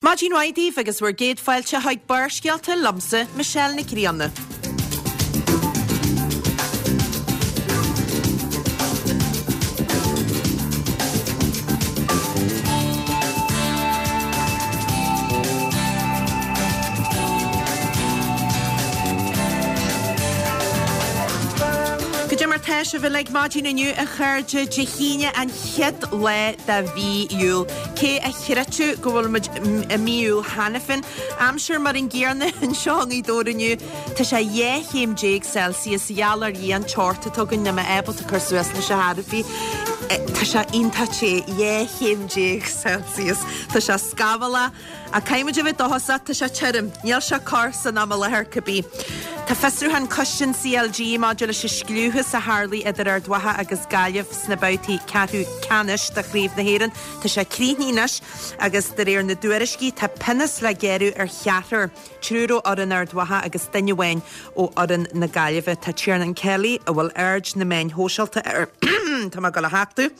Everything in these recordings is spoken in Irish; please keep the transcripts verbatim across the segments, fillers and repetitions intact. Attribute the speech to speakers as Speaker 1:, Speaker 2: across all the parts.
Speaker 1: Máidín Waidí agus bhar géad fáilte haid barscialta lamsa Michelle na Críanna. Teis a bhfuil ag máidín aniu a chuirde de híine an chead le da bhí iúil. Cé a chiretu go bhfuil a míúil hanafin. Amsir mar in ggéarna an seong í dóraniu tá sé dhé chéim déag Celsius ealar í an teorta tugann na ma ebalta chur suas na se hadafi. Tá sé ionta sé dhé chéim déag Celsius. Tá sé scabhala a caiimiid a bheith dohasa tá sé tirim. Níl sé cor san am lethir cabí. Tá festrúhan cushion C L G module se sclúthe sa Harley idir ar dwatha agus gaiamh sna bouti catú canis da chríomh na héireann. Tá sé crínínas agus de réir na dúiriscí tá pinnas le géirú ar cheatar trúró oran ar dwatha agus dainehhain ó oran na gaiamh. Tá Tiernan Kelly a bhfuil urge na main hósealta ar tá má go le haachú.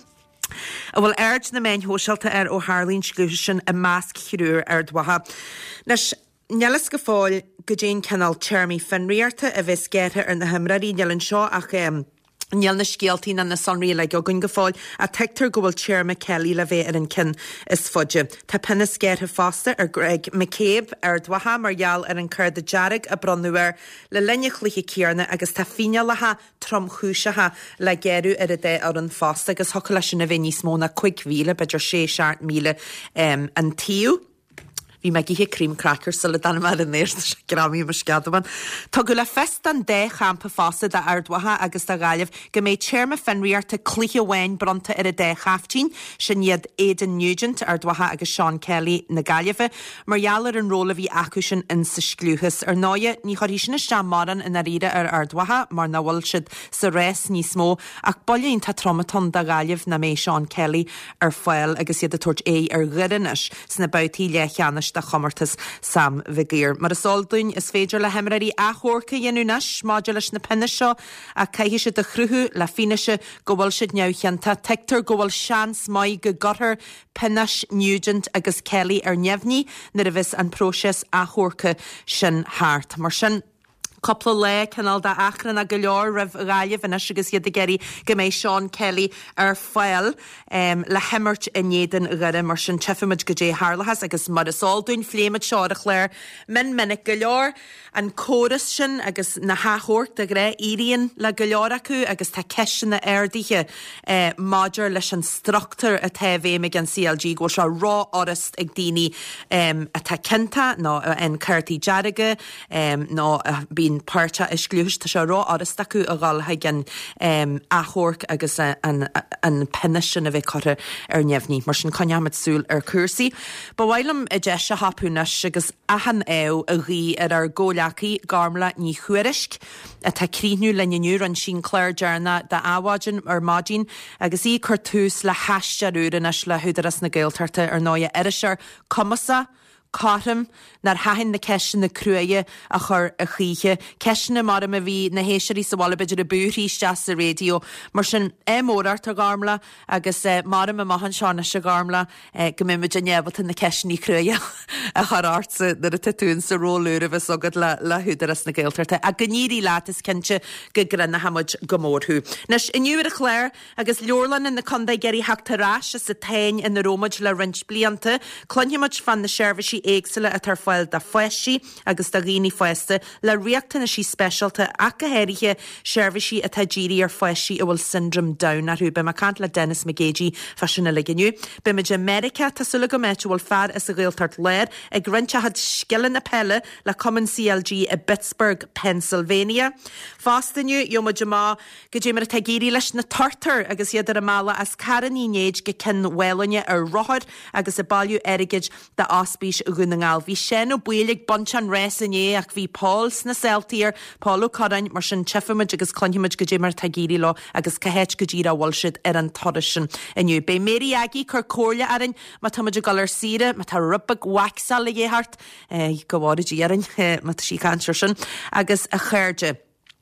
Speaker 1: A bhfuil urge na main hósealta ar ó Harlín sclúsin a másc chirúr ar dwatha. Nes Nelas go fáil go dén canal Chermy Fenriarta a bheits géirthe ar na himraí nealann seo ach um, neal na scialtín an na sonraí le gogunn go fáil a teictar go bhfuil Chairma Kelly le bheith ar an cin is fudge. Tá pinnas géirthe fásta ar Greg McCabe ar dwatha margheall ar an cur de jarrig a bronúir le linne chluiche céarna agus tá fine letha tromchúisithe le géirú ar a dé ar an fásta agus hoca leis sin a bheith níos móna chuig mhíle beidir sé seart míle um, an tíú. Bhí me gíthe cream crackers sa le dan mar an éir gramí mar sceadaban. Tá go le fest an dé champa fása de ardwatha agus da gaiamh go méid Chairma Fenriarta clíthe bhain bronta ar a dé chaftín sin iad Aidan Nugent ardwatha agus Sean Kelly na gaiamh margheallar an róla bhí acu sin in sa sclúchas ar náide ní choirí sin is maran in a riide ar ardwatha mar na bhfuil siad sa rés níos mó ach boilíonn tá tromaton da gaiamh na mé Sean Kelly ar foiil agus iad a tuairt é ar ghirinnis sna bouti le cheannis da chomartas Sam Vigir. Mar a soldún is féidir le hemraí a chórca dhéanúnas máidir leis na pinne seo a caihi se de chruthú le fineise go bhfuil siad neamhcheanta teictar go bhfuil seans mai go gotthar Pinnas Nugent agus Kelly ar neamhní na a bhís an próses a chórca sin háart. Mar sin Coppla le canal da achran a go leor rah gaiamh in agus iad a geirí go méid Sean Kelly ar foiil um, le hemmert in éan gire mar sin tefimid go dé Harlachas agus mar a sáldún fléimid seáach léir min minic go leor an córas sin agus na háthórt a gré íríonn le go leor acu agus tá ceisian na airdaithe uh, máidir leis an structar a tahé me gan C L G go se rá orist ag daoine um, a tá cinnta nó no, an Curtí Jarige um, nó no, uh, bín páirte is glúis tá se rá áras acu a gáil ha gan um, athórc agus uh, an, uh, an pinne sin a bheith chote ar neamhní mar sin coneamid súil ar cuasaí. Ba bhhailm i d deis a hapúnas agus ahan éw a rí ar ar ggólachaí garmla ní chuirisc a tá críniú lennneú an sin cléir dearna de áhádin ar mádín agus í chuir túús le heisteúrin as le thuidiras na Gaeltarta ar náide irisear comasa Cartam nar hahin na ceisian na cruaie a chur a chiche ceisian na mar a bhí na héisiirí sa bhla beidir a búthríiste sa rédio mar sin émórar tá garmla agus eh, mar a mahan seánna se garmla eh, go mimiid a nebalt na ceisianí cruaie a charartsa na a tatún sa rólúra bheits agad le, le hudaras na Gaeltarta a gníí látas cinse go granna hamid gomórthú. Nes inniuir a chléir agus leorlan in na conda geirí heachtarrás sa tain in na Rómaid le rint blianta clonneimiid fan na seirbhísí éagsile a tar foiil da foiisí agus da ghíní foiiste le riachtainna sí specialta a go héirithe seirbhísí a tadírí ar foiisí a bhfuil syndrome Down arú be ma cant le Dennis McGagey fashiona liginiu. Be meid America tasúla go méid bhfuil fear is a Gaeltart léir ag rinte had skillan na pelle le Common C L G a Pittsburgh, Pennsylvania. Fástaniu jo ma jama go dé mar a tagéirí leis na tartar agus iad ar a mála as caraní néid go cin wellane ar rohad agus a bailú erigid da áspís gunnaáil. Bhí sin ó buílig bunch an rés inné ach bhí Pauls na Celtír, Paulo Corain mar sin chefimid agus clonimiid go dé mar tagéirí lo agus cahéit go díra bhilsid ar an todisin inniu. Bé Mary Aggie chur cóirle arin má táid a galar síre má tá rubbag waxal le dhéhart eh, go bháid díaran má sí cantir sin agus a chuirde.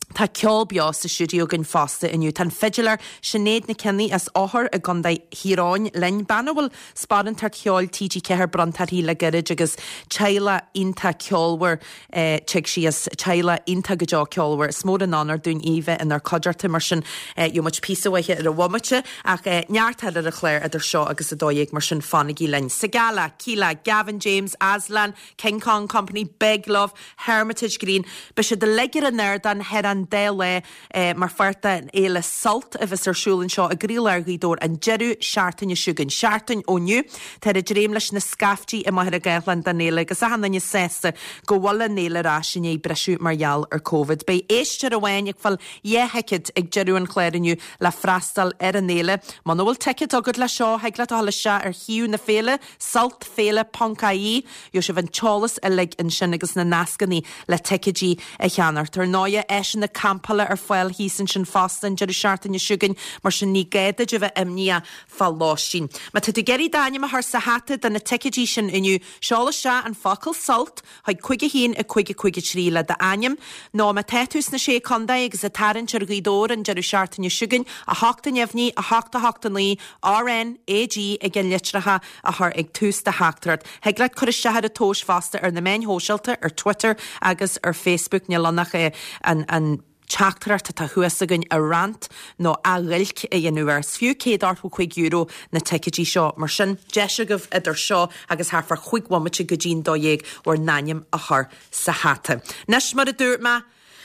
Speaker 1: Tá ceol beo sa siúdio gan fásta inniu tan fidilar sinnéad na cenní as áthar a ganda híráin lein banhfuil spadan tar ceol T G Cehar Brontarí le garid agus teile inta ceolhar te si as teile inta go ceolhar smór an anar dún íve in ar codirta mar sin jo much písahaithe ar a bhhamate ach neartad ar a chléir idir seo agus a dóigh mar sin fannigí lein. Sagala, Keela, Gavin James, Aslan, King Kong Company, Big Love, Hermitage Green, be se de legur an nerd an head an déile eh, mar farta an éile salt a bheits arsúlann seo a grílargaidór an jeru seaartain siúgan seaartain óniu tar a dréim leis na scaftí i maithir a gairlan dan néile agus a hanna sésta go bhla néile rá sin é breisiú margheall ar Covid. Bei éiste a bhain ag fal éheicid ag jeru an chléirniu le freastal ar an néile man bhfuil teicid agad le seo heag le hála se ar hiú na féle salt féle pancaí jo se bhain teolalas a le an sin agus na nascaní le teicidí a cheannar tar náia éisi na campala ar foiil hísan sin fastan jeru seaartain siúgan mar sin ní gaide de bheith imní fá láisín. Ma tu geirí daine a th sa hata den na teicidí sin inniu seála se an focail salt haid chuige hín a chuige chuige tríle de aim ná ma teús na sé conda agus a taran ar gídór an jeru seaartain siúgan a hata nefhní a hata hata lí R N A G ag gin litratha a th ag tús de hatart. Heag le chuir sehad a tóis fasta ar na main hóseilta ar Twitter agus ar Facebook ne lannach an an teachtarta tá thuasagann a rant nó a rilc a dhéanúir fiú céad arthú chuig euro na teicidí seo mar sin deisegah idir seo agus thfar chuighamate go dín dóhéag or naim a th sa hata. Nes mar a dúirt me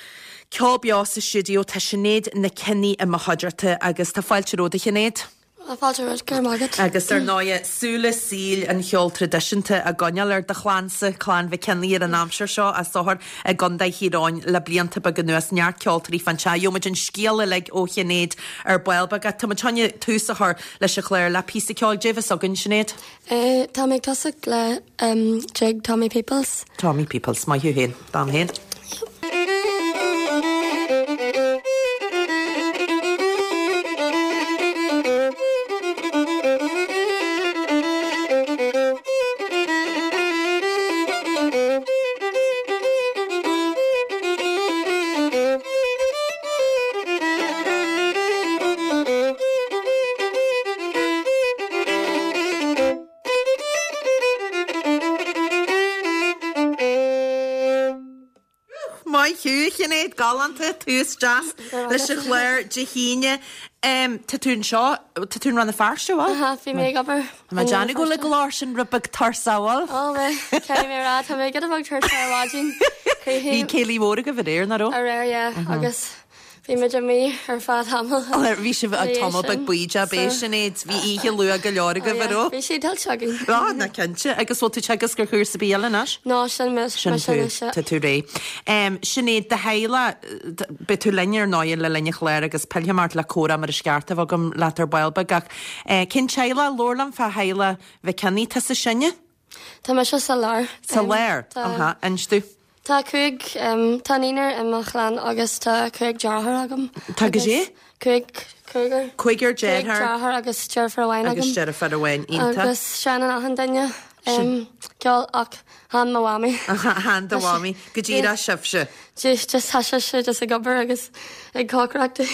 Speaker 1: ceol beo sa siúdio tá sinnéad na cenní a mahaidirta agus tá fáilte róda chinnéad.
Speaker 2: A fáilte ród gur mágad.
Speaker 1: Agus ar náia súla síl an cheol tradiisianta a gonneal ar de chláánsa chláán bheith cenní ar an amsir seo a sothar a gonda híráin le blianta ba gan nuas neart ceoltarí fan se jomuid an scéala le ó chinnéad ar bailba a tumatánne túsathar leis a chléir le pí ceol déhs a gan sinnéad?
Speaker 2: Tá méid tosa le Jig Tommy Peoples.
Speaker 1: Tommy Peoples, mai hiú héin, dám héin. Chinnéad galanta tús jazz leis a chléir de híine tá tún seo tá tún ran na fearste bhil?
Speaker 2: Aha, bhí mé gabar.
Speaker 1: Ma deanna go le goláir sin rubag tarsáil?
Speaker 2: Ó bheith, ceir mé rá, tá mé gad a bhag tarsáiládín.
Speaker 1: Bhí célí móra go bhréir na ró?
Speaker 2: A réir, agus bhí me mí ar fád hamil.
Speaker 1: Bhí si bh tomul bag buide bé sinnéad bhí ihe lu a go leir go bhró?
Speaker 2: Bhí sé del teagin.
Speaker 1: Rá na cinse agus bhil tú tegus gur chuir sa bíalanas?
Speaker 2: Ná sin mis
Speaker 1: sin tú tú ré. Sinnéad de heile be tú lear náil le lenne chléir agus peilmart le córa mar a scearta bh gom letar bailba gach. Cin teile lólam fe heile bheith cení te sa sinne?
Speaker 2: Tá me se sa lár.
Speaker 1: Sa léir? Aha, instú?
Speaker 2: Tá chuig tá íar imachlan agus tá chuig dearthar agam.
Speaker 1: Tá go sé?
Speaker 2: Chuig chuigur.
Speaker 1: Chuigur dearthar
Speaker 2: agus tearfar bhhain agam.
Speaker 1: Agus tearfar bhhain ínta.
Speaker 2: Agus sean a an daine ceol ach han mhámi.
Speaker 1: Han mhámi go ddíra sibse.
Speaker 2: Just just hasise se just a gobar agus ag cáreachta.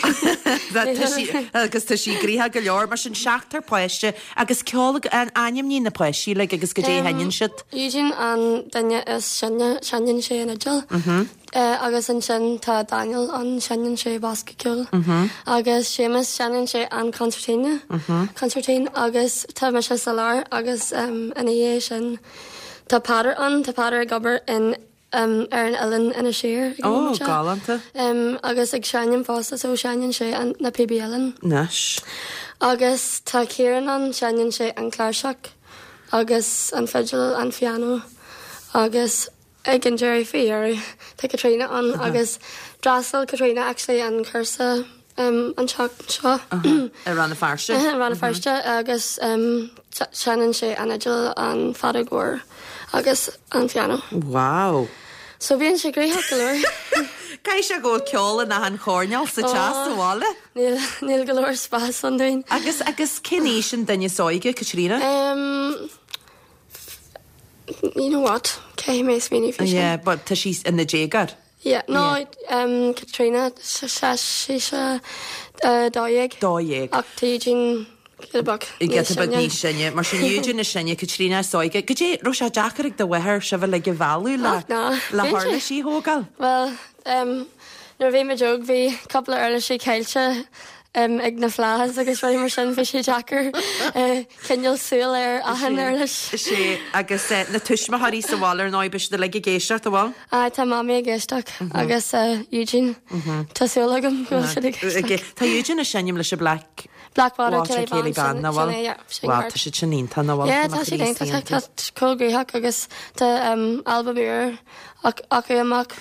Speaker 1: agus tá sí gríthe go leor mar sin seachtar poiste agus ceála an aim ní na poisí le agus go dé hainn siid.
Speaker 2: Eugene an daine is sinne sean sé in agil. agus an sin tá Daniel an sean sé bascaúil. agus sémas sean sé an concertina. Concertín agus tá me se salár agus an é sin tá padar an tá padar gobar in Um, ar an Ellen ina sér.
Speaker 1: Ó, galanta.
Speaker 2: Um, agus ag seanin fásta so seanin sé an na P B Ellen.
Speaker 1: Nes.
Speaker 2: Agus tá Kieran an seanin sé an Clairseach. Agus an Fidgil an Fiano. Agus ag an Jerry Fieri. Tá Katrina an uh-huh. agus Drasel Katrina actually an Cursa um, an Chuck seo.
Speaker 1: Uh-huh. Ar ran na farste.
Speaker 2: Uh, ran na farste uh-huh. agus um, seanin sé an Agil an Fadagor. Agus an Fiano.
Speaker 1: Wow.
Speaker 2: So bhíonn sé gríthe goir.
Speaker 1: Cai se go ceola na an chóneal sa teas bhála?
Speaker 2: Níl go leir spás an dain.
Speaker 1: Agus agus cinní sin daine sóige, Katrina?
Speaker 2: Um, you know what? Cé mé smíní fi.
Speaker 1: Yeah, but tá sí in na dégar?
Speaker 2: Yeah, no, yeah. um, Katrina, she's a dóig.
Speaker 1: Dóig.
Speaker 2: Ach, tígin gilbag.
Speaker 1: I gilbag ní sinne, mar sin Eugene na sinne Katrina Soige. Go dé ro se Jackarig de wehar se bfuil le go bhú le le hála sí hógal?
Speaker 2: Well, um, nar bhí me jog bhí couple of early sí cailte um, ag na flahas agus bhí mar sin bhí sé Jackar cinneal súil ar ahan ar leis.
Speaker 1: sé agus na tuismathaí sa bháil ná bis de le géisteart a bháil?
Speaker 2: Ah, tá mami a géisteach agus Eugene tásúla agam go sé géisteach.
Speaker 1: Tá Eugene na sinnim leis se Black
Speaker 2: Blackwater
Speaker 1: Céile gan na bháil? Tá sé sinínta na bháil?
Speaker 2: Yeah, tá sé dénta tá cógréthach agus tá alba bíir ach amach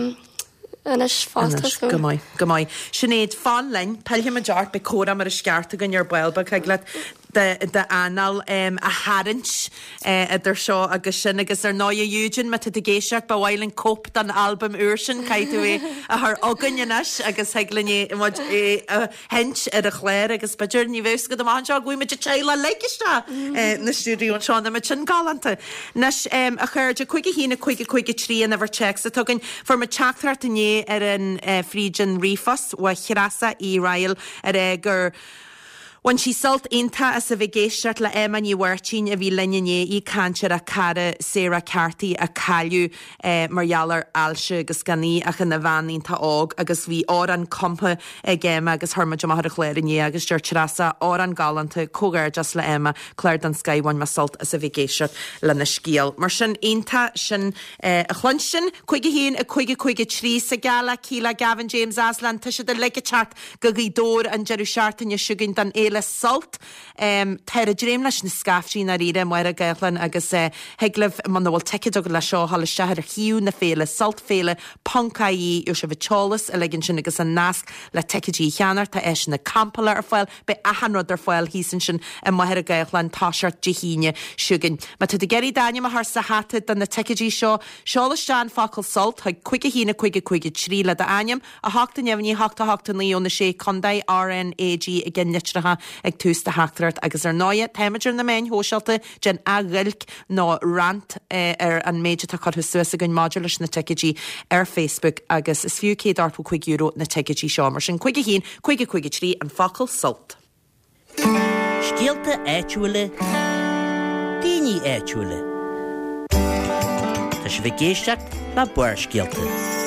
Speaker 2: Anis fástas
Speaker 1: go mai go mai Sinead fáin lein peilthe a deart be córa mar a scearta gan ar bhilba chuigla de de anal um, a harint uh, idir seo agus sin agus ar náid Eugene me de géiseach ba bhhailinn cop dan album úsin caiitú é a th agannis agus heaglaní hent ar a chléir agus beidir ní bhés go amán seo gúi me de teile leigeiste na stúdíún seánna me sin galanta. Nes um, a chuirde chuige hína chuige chuige trí an bhar text a tugann for me teachtarart ané ar an uh, Frígin Rifos wa chirasa í Rail ar é gur When she salt inta as a vigéisiart le Emma ní bhhairtín a bhí linnené í cantir a cara Sarah Carty a caiú eh, margheallar alse agus ganí a chan na bhanín tá ág agus bhí á an compa a géime agus thurmaid amach a chléir inné agus dúir tirasa á an galanta cógair just le Emma chléir dan Skyhain me salt as a vigéisiart le na scíal. Mar sin inta sin eh, a chluin sin chuige hín a chuige chuige trí sa gala cíla Gavin James Aslan tá sé de le teach go í dór an jeú seaartain suginn dan é le salt um, teir a dréim leis na scaftíí na ríre muir a gaithlan agus uh, heglah man bhfuil teiciid agad le seo hall seair a hiú na féle salt féle pancaí ú se bhtálas a leginn sin agus an nasc le teiciidí cheanar tá é sin na campala ar fáil be ahanrod ar fáil hísan sin a muir a gaithlan táseart dihíine siúginn. Ma tu de geirí daine a th sa hatid dan na teiciidí seo seolas sean facail salt chuig chuige hína chuige chuige trí le a aim a háta neamhní háta háta líonna sé condaid R N A G a gin nitratha ag tústa hátarart agus ar náide téimeidir na main hóseilta gen agilc ná rant eh, ar an méide tá chu suas a gin maidir leis na teiciidí ar Facebook agus is fiú cé darpó chuig euro na teiciidí seo mar sin chuige hín chuige chuige trí an facail salt.
Speaker 3: Scialta éitiúile, daoine éitiúile. Tá sé bheith géisteach le buair scialta.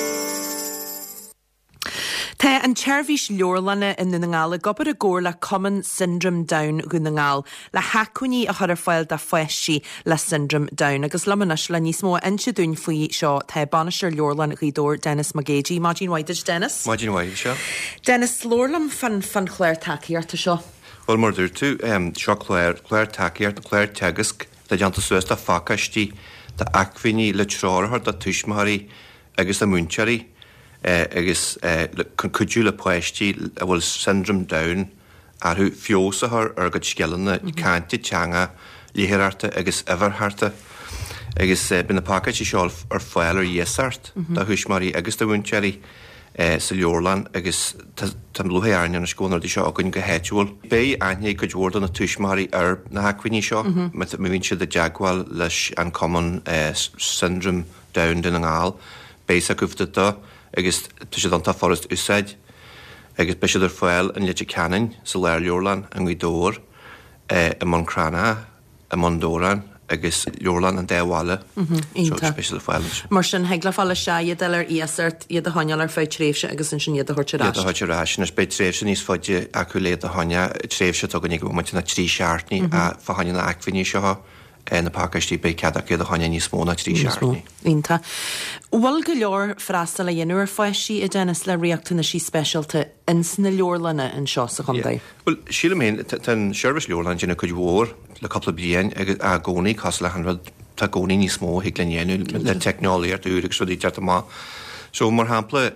Speaker 1: Tá an teirmhís leorlanna in na ngála gobar a ggóir le Common Syndrome Down go na ngáil le hacuní a chuir fáil de foiisí le Syndrome Down agus lemanis le níos mó inse dún faoi seo tá banisteir leorlan ghídóir Dennis Magéji. Máidín Whiteid Dennis?
Speaker 4: Máidín Whiteid seo.
Speaker 1: Dennis, lorlam fan fan chléir takeíarta seo?
Speaker 4: Well, mar dúir tú um, seo chléir chléir takeíart chléir tegasc le deanta suas a facastí de acmhaoine le tráthar de tuismathaí agus a múntearí Uh, agus uh, cudú le poisttí a bhfuil Syndrome Down arthú fiosathar ar go scealanna i canti teanga líhéarta agus everharta agus uh, bin na pakatí seáil ar fáil ar dhéasart de thuismarí agus do bhaintearí uh, sa leorlan agus tam luhéarne na scónar dí seo agann go héitiúil. Bé aithne go dúirda na tuismarí ar na hacuiní seo me bhíonn siad a deagháil leis an Common uh, Syndrome Down den an ngáil béis a gufta do agus tu sé an tá forrast úsáid agus be siidir fáil an leite canan sa leir leorlan an gí dóir a man crana a man dóran agus leorlan an déhháile be fáil.
Speaker 1: Mar sin hegla fáile se iad ar íasart iad a haneal ar fáid tréfse agus sin sin iad a thuirterá.
Speaker 4: Iad a thuirterá sin be tréfse níos fáide acu léad a haine tréfse tugan nig go na trí seaartní a fa haine na acmhaoine seo na pakastí be ceadach iad a haine níos mó na trí seaartní.
Speaker 1: Ínta. Bhfuil go leor freastal a dhéanú foiisí i Dennis le riachtainna sí specialta insna leorlanna an seo sa chundaid.
Speaker 4: Well, síle mén tan seirbhís leorlan dina chuid mhór le coppla bliain agus a gcónaí cos le hanrad tá gcónaí níos mó hiag le dhéanú le technoliaart úric so dí teart má. So mar hampla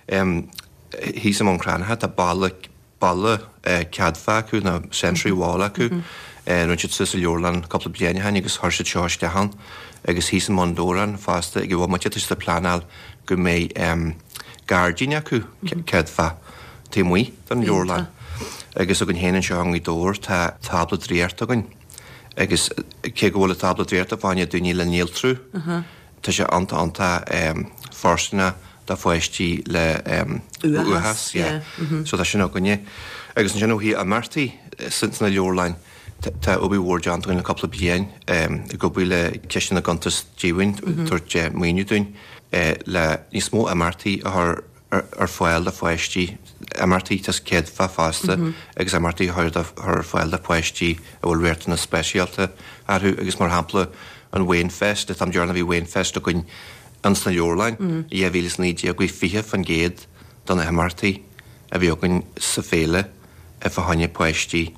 Speaker 4: hí sam an cránathe tá balla balla ceadfa acu na Century Wall acu rún siad sa leorlan coppla bliain hain agus thuirse teáis dehan agus hí sam an dóran fásta ag bhfuil maiid is le plánál go mé gardíine acu ceadfa témuí don leorlan. Agus a gon héanaan seo an í dóir tá tabla dréart agan agus cé go bhfuil tabla dréart a bhaine dúine le níl trú. Tá sé anta anta fástanna da foiisttí le uhas so tá sin gonne agus an genú hí a martaí sin na leorlein tá obi Warjan in a couple of blian i go bhfuil ceisina gantas díhain tuairte muoinúin le níos mó a martaí ar ar fáil a foiisttí a martaí tas céad fa fásta agus a martaí ar fáil a foiisttí a bhfuil réirtain na speisialta arthú agus mar hampla an Wayne Fest a tam dearna bhí Wayne Fest a chuin ans na leorlein i a bhílas nídí a go fiche fan géad don a martaí a bhí chuin sa féle a fahanne poisttí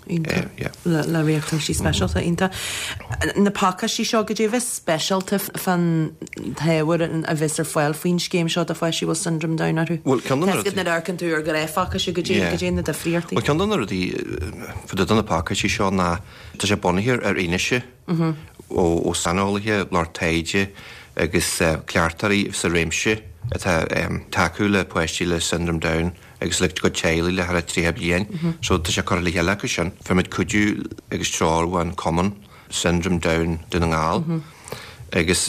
Speaker 1: le réachtan sí specialta inta. Na pacha sí seo go dé bheith specialta fan tahar a bheits ar fáil faoin céim seo a fáisí bhil syndrom downarú.
Speaker 4: Well ceanna
Speaker 1: ar can tú ar go ré facha si go dé go déanana a fríortaí.
Speaker 4: Well ceanna dí fu donna pacha sí seo ná tá sé bonahir ar aoineise ó sanálathe lár taide agus cleartarí sa réimse atá taú le poisttí le syndrom down agus le go teile le har a trí blian, so tá sé chu le heile go sin, fermid cuiú agus tráhhain common syndrom down dun an gáil, agus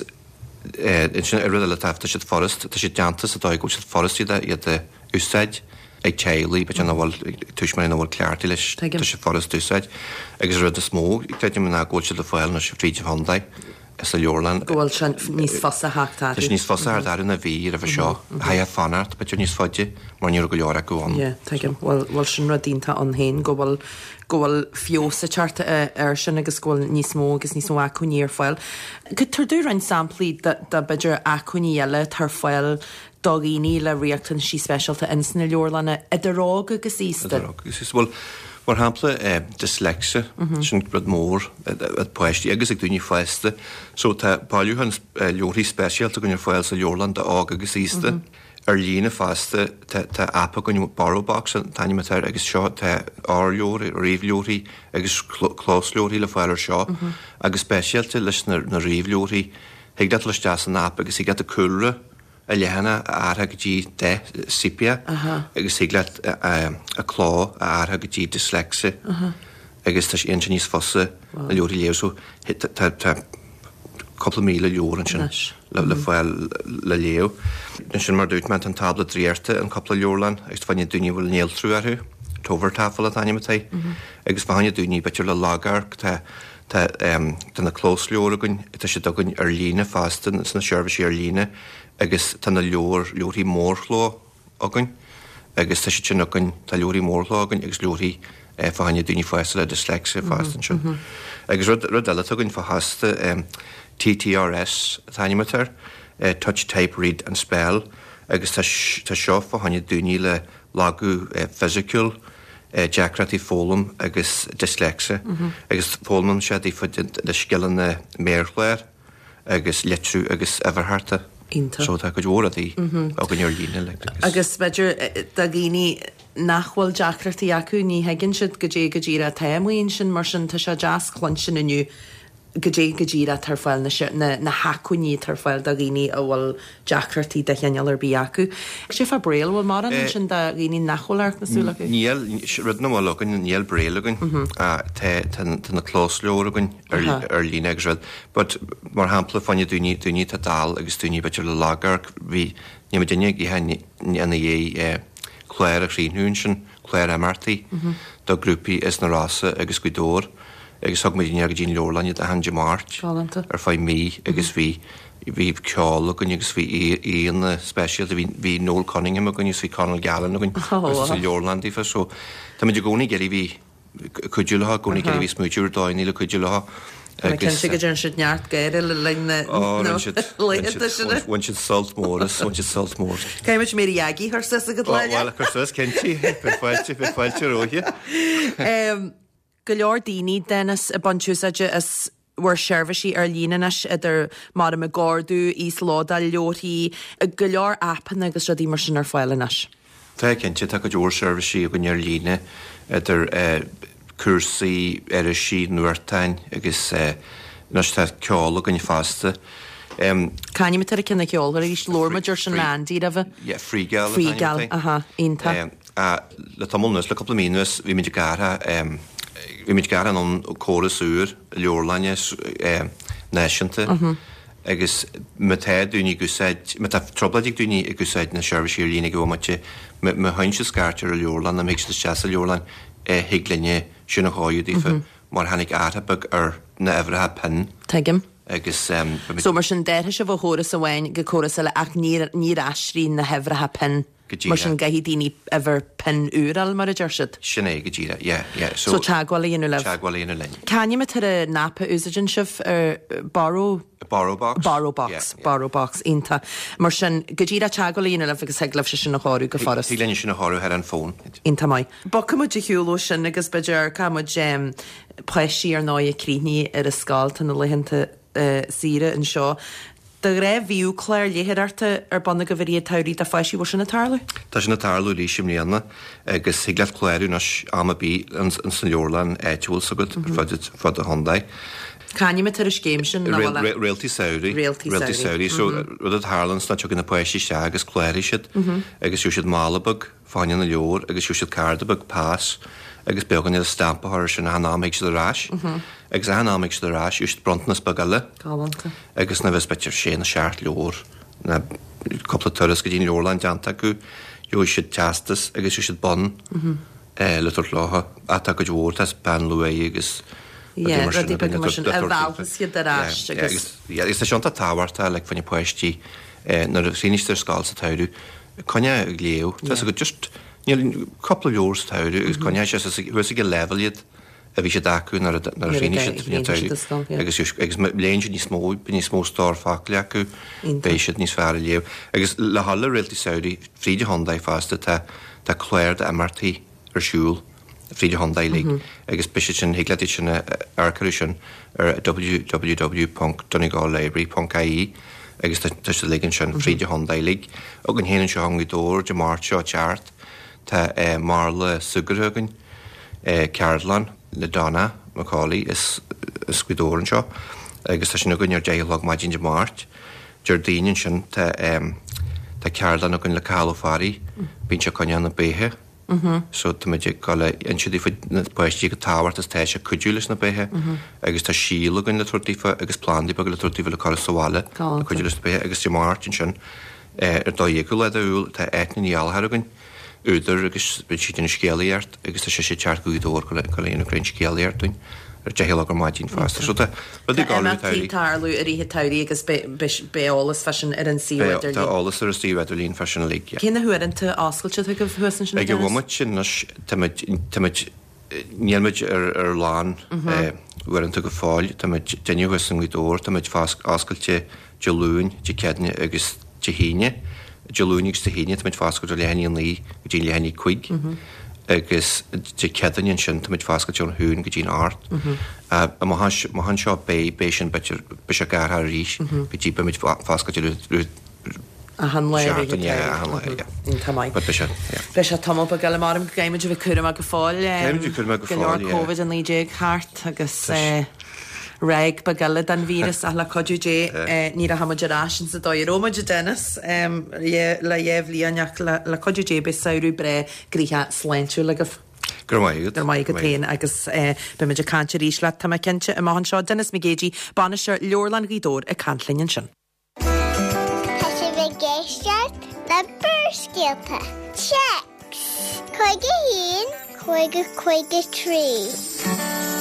Speaker 4: sin ar ru le tafta si forest, tá sé deantas a dá go si forestí iad a úsáid ag teile, be an bhil tuismar in bhil cleartí leis tá sé forest úsáid, agus rud a smó, ag na ggóil si le fáil na sé tríide Hondaid. Is a Leorland.
Speaker 1: Gohfuil sin níos fosa háchtá.
Speaker 4: Is níos fosa ar na bhí a bheith seo. Ha a fanart, bet níos fodde, mar níor go leora goháin.
Speaker 1: Ie, teigim. Bhfuil sin radínta an héin, gohfuil gohfuil fiosa charta ar sin agus gohfuil níos mó agus níos mó acuní ar fáil. Go tuairú an samplaí da beidir acuní eile tar fáil dogíní le reachtan sí specialta ins na Leorlanna idirrág agus ísta.
Speaker 4: Idirrág agus ísta. Well, mar hampla eh, dyslexia, sin bryd mór at poisttí, agus ag dúine fáiste, so tá bailúhan uh, leorí special tá gunne fáil sa Leorland a ág agus ísta, ar lína fáiste tá appa gunne borrowbox an tanimetar agus seo tá ár-leorí, réomh-leorí agus clós-leorí le fáil ar seo, agus specialte leis na réomh-leorí, heag dat leis deas an app agus ag a cúlra a lehanna a arha go dtí de sipia, agus higlaat a clá a arha go dtí dyslexia, agus tá sé ein sin níos fosa na leorí léir, so tá couple míle leor an sin le fáil le léo. An sin mar dúit meant an tabla dríarta an couple leorlan, agus fanne dúine bhfuil néal trú arthú, tóver tafel a animatí, agus fanne dúine betir le lagar tá Tá na clós leoragan, tá sé dogann ar lína fástan, na seirbhís ar lína, agus tá na leor leorí mórló agan, agus tá sé sin agan tá leorí mórló agan, agus leorí fahanne dúine fásta le dyslexia fástan sin. Agus rud eile tugann fásta T T R S animatar, Touch, Type, Read and Spell, agus tá seo fahanne dúine le lagu physical, Uh, Jackratí fólam agus dyslexia, agus fólam sé dí fud le skillan na méirchléir agus letrú agus everharta.
Speaker 1: Ínta.
Speaker 4: So tá go dóradí a gan ar lína le.
Speaker 1: Agus beidir da gíní nachhfuil Jackratí acu ní heginn siad go dé go ddíra taimhaon sin mar sin tá se jazz chlan sin inniu go dé go ddíra tar fáil na hacuní tar fáil da gíní a bhfuil Jackratí de cheanal ar bí acu. sé fa bréal bhfuil mar an sin da gíní nachhfuilart nasúla acu?
Speaker 4: Níl, rudna bhil agan níl bréalagan a tá na clós leoragan ar lína agus rud, but mar hampla fanne dúine dúine tá dal agus dúine beidir le lagar bhí ní duine i henne ana dhé chléir a chríonhún sin, chléir a martaí, do grúpi is na rasa agus cuidór, agus sag méid ag dín Leorlan a han Mart ar fá mí agus bhí bhí ceála gon agus bhí íon special bhí Noel Cunningham a gon gus bhí Conal Gallen a gon Leorland ífa, so tá méidir gcónaí geirí bhí cuidiúlatha, gcónaí geirí bhí smúitiúr dáinní le cuidiúlatha.
Speaker 1: Cyn si gyda'n sydd neart gair y lein na...
Speaker 4: O, wan sydd salt môr, wan sydd salt môr.
Speaker 1: Cael mynd meir iagi hwrsys y gydlaen?
Speaker 4: O, wel, hwrsys, cynti, perffailti, perffailti rohi.
Speaker 1: Gylior dini, Dennis, y bontiws adja ys war sérvisi ar línanas idir mar a gordú ís láda leorí a gylior apan agus rydí mar sin ar fáilenas.
Speaker 4: Fe cynti, ta go dúr sérvisi a gyn ar lína idir cursaí ar a sí nuirtain agus nas tá ceála gan fásta.
Speaker 1: Caine mit ar a cinna ceála ar ís lorma dúr sin landí a bheith?
Speaker 4: Ie, frígal.
Speaker 1: Frígal, aha, inta.
Speaker 4: Le tamolnus, le couple of minus, vi mynd i gara, vi mynd i gara an chorus úr, Leorlanne, nasianta, agus matá dúní gusáid me trobladig dúní i gusáid na seirbhísí lína go mate me hainse scartear a leorlan na méid te a leorlan higlenne sinna háú dífa mar hanig atabag ar na ehrathe pen.
Speaker 1: Teigim.
Speaker 4: Agus um,
Speaker 1: so mar sin deire se bh chóras a bhhain go choras le ach ní asrí na hebrathe pen. Mar sin gaithí daoine ever pen úral mar a dúirsid.
Speaker 4: Sinné go dtíra, yeah, yeah. So,
Speaker 1: so teagháil íonú le.
Speaker 4: Teagháil íonú le.
Speaker 1: Caine me tar a napa úsaidir sibh ar baró
Speaker 4: Barrow box?
Speaker 1: Barrow box, yeah, yeah. Barrow box, inta. Mar sin go dtíra teagháil íonú le agus heaglah se sin na háú go faras.
Speaker 4: Hí lenne sin na háú ar an fón.
Speaker 1: Inta mai. Ba cumid de hiúló sin agus beidir cumid um, pleisí ar náid a críní ar a scáilta na leihananta uh, síre an seo. Da raibh bhíú chléir léhéarta ar banna go bhí tairí a fáisí bh sin na tarla?
Speaker 4: Tá sin na tarlú lí sim líanana agus higlah chléirú nas am bí an san leorlan éitiúil sagad fud a Hondaid.
Speaker 1: Caine me tar a scéim sin
Speaker 4: Realty Saudi.
Speaker 1: Realty
Speaker 4: Saudi. So rud a Harlands na tu gin na poisí se agus chléirí siad agus siú siad málabag fáin na leor agus siú siad cardabag pás agus began iad stampa thir sin hanáméid se ráis. Agus hanáméid se ráis úst brontnas bagala. Agus na bheits betir sé na seart leor na coppla turas go dtín leorlan deanta go jó siad teastas agus siú siad bon le tar látha atá go dúór tas ban lué agus
Speaker 1: Yeah, rydí byg yma sy'n efaltas gyda ras.
Speaker 4: Ys na sianta táwarta le fanny poishtí na rhynistr sgal sa tawrú conia gléw. Tas go just couple of years tawrú ys conia hwys ag leveliad a bhí sé dacú na rhynistr tawrú. Agus léin ní smó ní smó star facli acu béisiad níos fear léw. Agus le halla Realty Saudi frídi Hondaid fasta ta chléir M R T ar siúl. Fríde Hondaid League agus bisi sin higladí sin arcarú sin ar w w w dot donegal library dot i e agus tá se ligin sin Fríde Hondaid League og an héanaan se hangí dór de mar seo teart tá marla sugarhugan Carolan le Donna Macaulay is scuidóran seo agus tá sin agunn ar déalog maidin de mart Jordanian sin tá Carolan agunn le Calofari bín se coinean na béthe. Mm-hmm. So tá méid gála insiadí poisttí go táhart is téise chuúlas na béthe agus tá síla gon le tortífa agus plándaí bag le tortífa le cara sáile chuúlas na béthe agus tí máirtin sin ar dóhéú le úil tá éitna íaltharagann úidir agus bud siad in scéalaíart agus tá sé sé teart go dór go léon grain scéalaíartúin ar dehéalagur maidín fásta. So tá bud gála
Speaker 1: tairí. Tá tarlú ar ihe tairí agus béolalas fashion ar an síwaidir.
Speaker 4: Tá olalas ar a síwaidir lín fashion league.
Speaker 1: Céna huairanta ascailte go bhuasan sin?
Speaker 4: Ag go bhmuid sin táid níalmuid ar lán huairanta go fáil, táid daine huasan go dór, táid ascailte de lún, de cedne agus de híine. De lúnig de híine táid fáscail de lehaní lí go dtí lehaní chuig. Agus de cedaíonn sin táid fáscail an hún go dtín art. A má han seo bé bé sin be se gartha ríis, go dtí be mid fáscail
Speaker 1: a han le Be se tam a gal marm gaimiid bh chum a go fáil COVID an líé hart agus Reg ba galad an vírus a le codú dé ní a haidirrásin sa dóir Rómaide Dennis le dhéh líoneach le codú dé be saoú bre gríthe sléintú le go
Speaker 4: Gur
Speaker 1: mai go téin agus be meidir cantir ríis le tá cinnte a máhan seo Dennis Migéji banna se leorlan gídór a cantlinn sin.
Speaker 5: Tá sé bh géisteart na burscéalta. Checks. Coige hín, coige coige trí.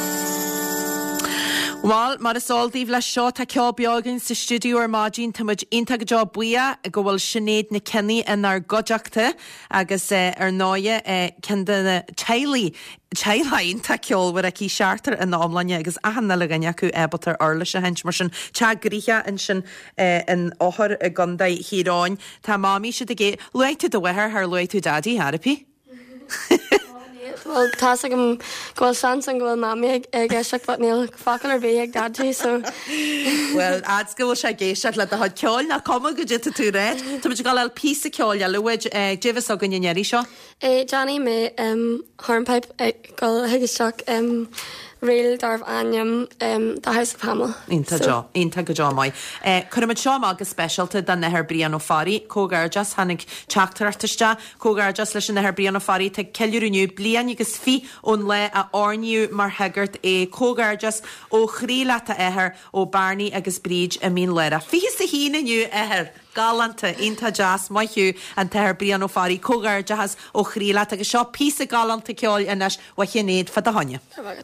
Speaker 1: Well, mar is áildíh le seo tá ceá beaginn sa studioú ar máidín táid ionta go deá buia go bhfuil sinnéad na cenní inar godeachta agus ar náide cin na tealaí teilhain tá ceolhar a cí seaartar in námlainne agus ahanana le ganne acu ebaltar orla a hens mar sin te gríthe in sin in áthir a gandaid híráin tá mámí si a gé luite do bhethir th luid tú dadí Harapí?
Speaker 2: Well, tá agam ghfuil san an ghfuil mami ag seach bud níl facail ar bhí ag dadí, so...
Speaker 1: Well, ads go bhfuil sé géisteach le a had ceáil na cuma go dtí tú réid. Tá muid gáil pí a ceáil a luid déhas a gonneéirí seo?
Speaker 2: É Johnny mé harmpipe ag gáil heigisteach réal darb aim um, the House of Hamel.
Speaker 1: Ínta jo, ínta go jo mai. Cuiread seo agus specialta dan na Brian ó Farí, cógar just hanig teachtar artista, cógar just leis na Brian ó Farí te ceúrniu blian agus fi ón le a orniu mar hegart é cógar just ó chrílata éair ó Barney agus Bríd a mín lera. Fi sa hína niu éair. Galanta ínta jazz maiú an te Brian ó Farí cógar jazz ó chrílata agus seo písa galanta ceáil inis wa chinnéad fa a haine.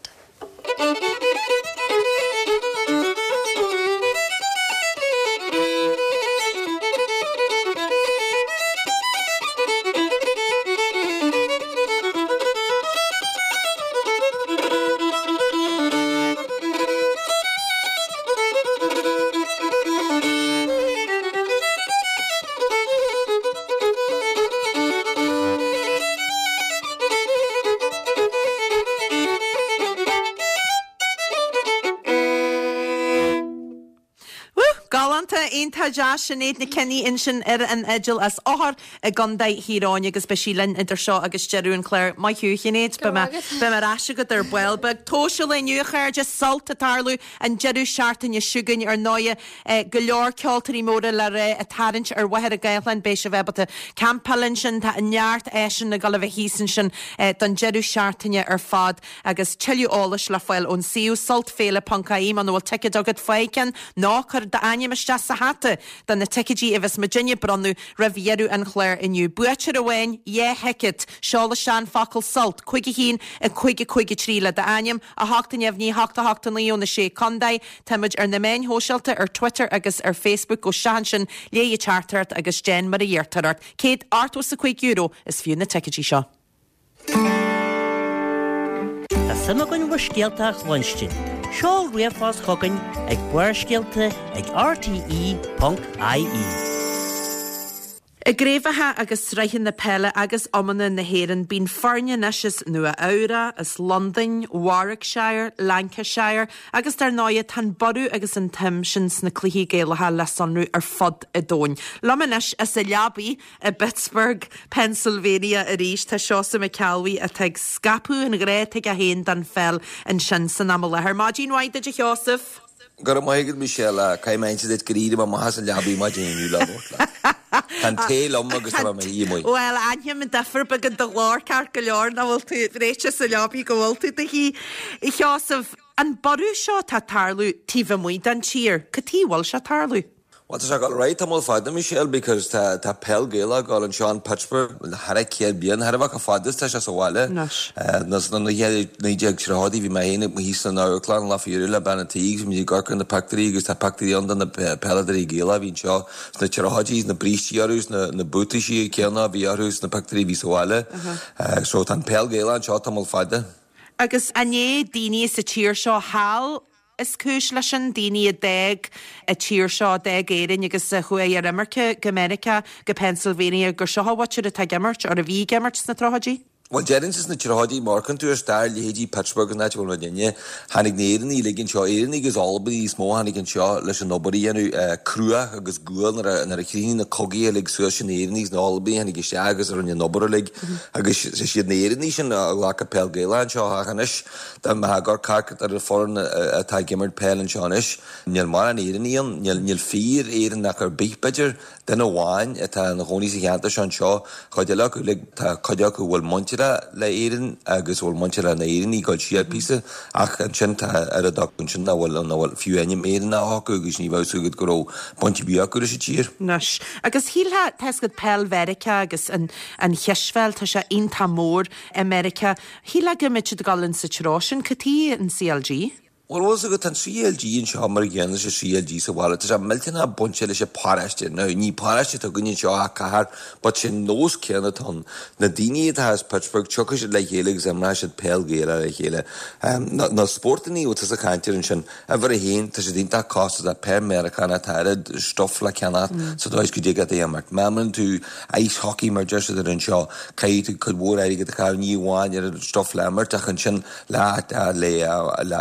Speaker 1: Ínta jazz sinnéad na Kenny in sin ar an edil as áhar a gandaid híráin agus beisilen idir seo agus Jerún Claire mai hiúchinnéad be mar asise go ar bhilbeg tóisiil le nuchair just salta tarlú an Jerú seaartain siúgan ar náide go leor ceoltarí móra le ré a tarint ar wahead a gailin béis bhebata campalin sin tá an neart éisian na galh hísan sin don Jerú seaartaine ar fad agus teúolalas le foiil ón siú salt féle pancaí man bhfuil teicid agad féicin ná chur de aine sa hata dan na tecidí agus Virginia branu revieru an chléir inniu buetir ahain é hecit seála sean facail salt chuige hín a chuige chuige tríle de aim a hátain efhní háta hátan líonna sé condaid teimiid ar na main hóseilta ar Twitter agus ar Facebook go sean sin léi chartart agus Jen mar a dhéirtarart céad artó sa chuig euro is fiú na tecidí seo.
Speaker 3: Tá sama goin bhar scialteach Lunstein. Seáil riamhás chogainn ag buairscialta ag r t e dot i e.
Speaker 1: I gréfathe agus reichen na pelle agus ommanna na héan bín farne neis nua Aura, is London, Warwickshire, Lancashire, agus dar náide tan ború agus an Thamesins na cluichí géalathe le sonrú ar fod a dóin. Lamanis is a leabí a Pittsburgh, Pennsylvania a ríis tá seosa McCalwy a teag scapú an gréiteig a héan dan fel an sin san am lethir. Máidín waid a Joseph?
Speaker 6: Gar maigad Michelle a caiimhainte dit gríide ma mahas a leabí ma déanú le. Can téil om agus tá mé hí mui.
Speaker 1: Well, aine an defar bagad do lár car go leor na bhfuil tú réite sa leabí go bhfuil tú de hí. I Joseph, an ború seo tá tarlú tífa mui dan tír, catíhil se tarlú.
Speaker 6: What is I got right? I'm all fine, Michelle, because ta ta Pell Gala got and Sean Pittsburgh had a kid bien had a vaca fadis ta so wale.
Speaker 1: Nash.
Speaker 6: Nas no here ni jag shrahadi vi mai ne his na clan la fiorilla banatigs mi gark in the factory gus ta factory on the Pelladry Gala vi cho na shrahadi na bristiarus na na butishi kena viarus na factory vi so wale. So tan Pell Gala and shot am all fine.
Speaker 1: Agus ané dini sa tír seo hal is cúis leis an daoine a déag a tír seo déag éireann agus a chué ar America, go America, go Pennsylvania, gur seo háhaid a tá gimmert ar a bhí gimmert na trochadí?
Speaker 6: Well, Jerins is na Chirhadi markan to a star Lady Pittsburgh and that one Virginia. Hanig Nearny, Ligan Shaw, Ernig is Albany, small Hanig and Shaw, Lesson nobody and a Crua, agus Guan, and a clean a coggy, like Surshan Ernies, and Albany, and Gishagas or on your nobber leg. I guess she had Nearnish and a lack of Pell Gala and Shaw Hanish, the Mahagar Carcat at a foreign a Tigemer Pell and Shawnish, Nilmar and Ernian, Nil Fear, Erin Nacker Big Pitcher, then a wine at an Honis Yantash Shaw, Kodilak, like Kodjaku will Montira. Le éireann agus bhfuil muintir na éireann í gáil siad písa ach an sin ar a dacún sin na bhfuil na bhfuil fiú aine éireann na hácu agus ní bhah súgad go raibh pointí bíochúir sa tír.
Speaker 1: Nas. Agus híltha teascad Pell Verica agus an an cheisfeil tá sé onanta mór America. Híla go mit de galinn sa trásin catí an C L G?
Speaker 6: Well, also got an C L G in Shamar again, as a C L G, so while it is a melting a bunch of a parasite. Now, ni parasite to go in Shaw Kahar, but she knows Kenaton. Nadini it has Pittsburgh, Chuckish like Helix and Rash at Pell Gala like Hele. Um, no sporting, what is a country and shin. Every hint, as it didn't cost that per American at stuff like Canada, so those could you get the Amark. Mammon to ice hockey mergers that in Shaw, Kate could war, I get the car new one, stuff Lambert, and shin la la la Amert.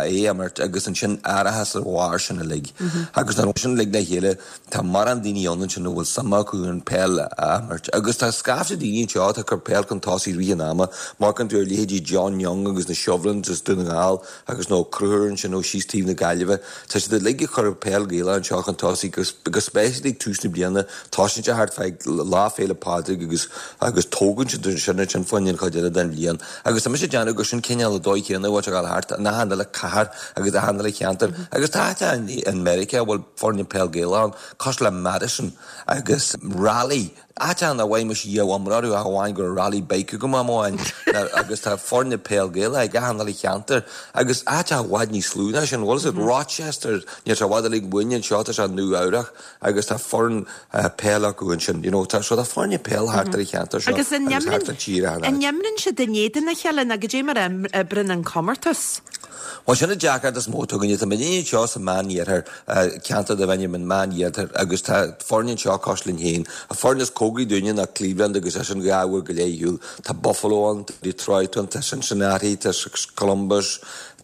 Speaker 6: mert agus an sin airithas ar bhhair sin a lig. Agus an sin lig le chéile tá mar an daoine ann sin bhfuil sama chu an peil mert. Agus tá scafte daoine teo a chu peil chun tásaí rí náma, mar an dúir léhéidí John Young agus na Shovlin just duna gáil agus nó cruúr sin ó síos tíomh na gaiileh. Tá sé de ligige chur peil géile an seo an tásaí agus spéisií túsna bliana tá sin te hart feig lá féile pádraigh agus agus tógann sin sinna sin foiinn chuidir den blian. Agus tá sé deanna agus sin cineal a dóid chéanana bhil gáil hart na handal le cahar agus a handal le cheantar. Agus táte in America bhfuil fornin peil géile cos le Madison agus rally. Atan a bhaim is dhéh amráú a bháin gur rally beice go máin agus tá forna peil géile ag handal le cheantar. Agus ata bhhaid ní slúna sin bhil it Rochester ní tá bhhaid ag buin seota an nú áireach agus tá forn peil acuin sin. Tá seo a forna peil hartar i cheantar seo.
Speaker 1: Agus an neamrinn se dennéan na chealan a go dé mar brin an commartas.
Speaker 6: Well sinna Jackar is móta gonne a mé seo sa maníar ceanta a bhaine man maníar agus tá fornin seo coslinn héin. A fornas cógaí duine na Cleveland agus sin gáhar go léúil tá Buffalo, Detroit, tá Cincinnati, tá Columbus,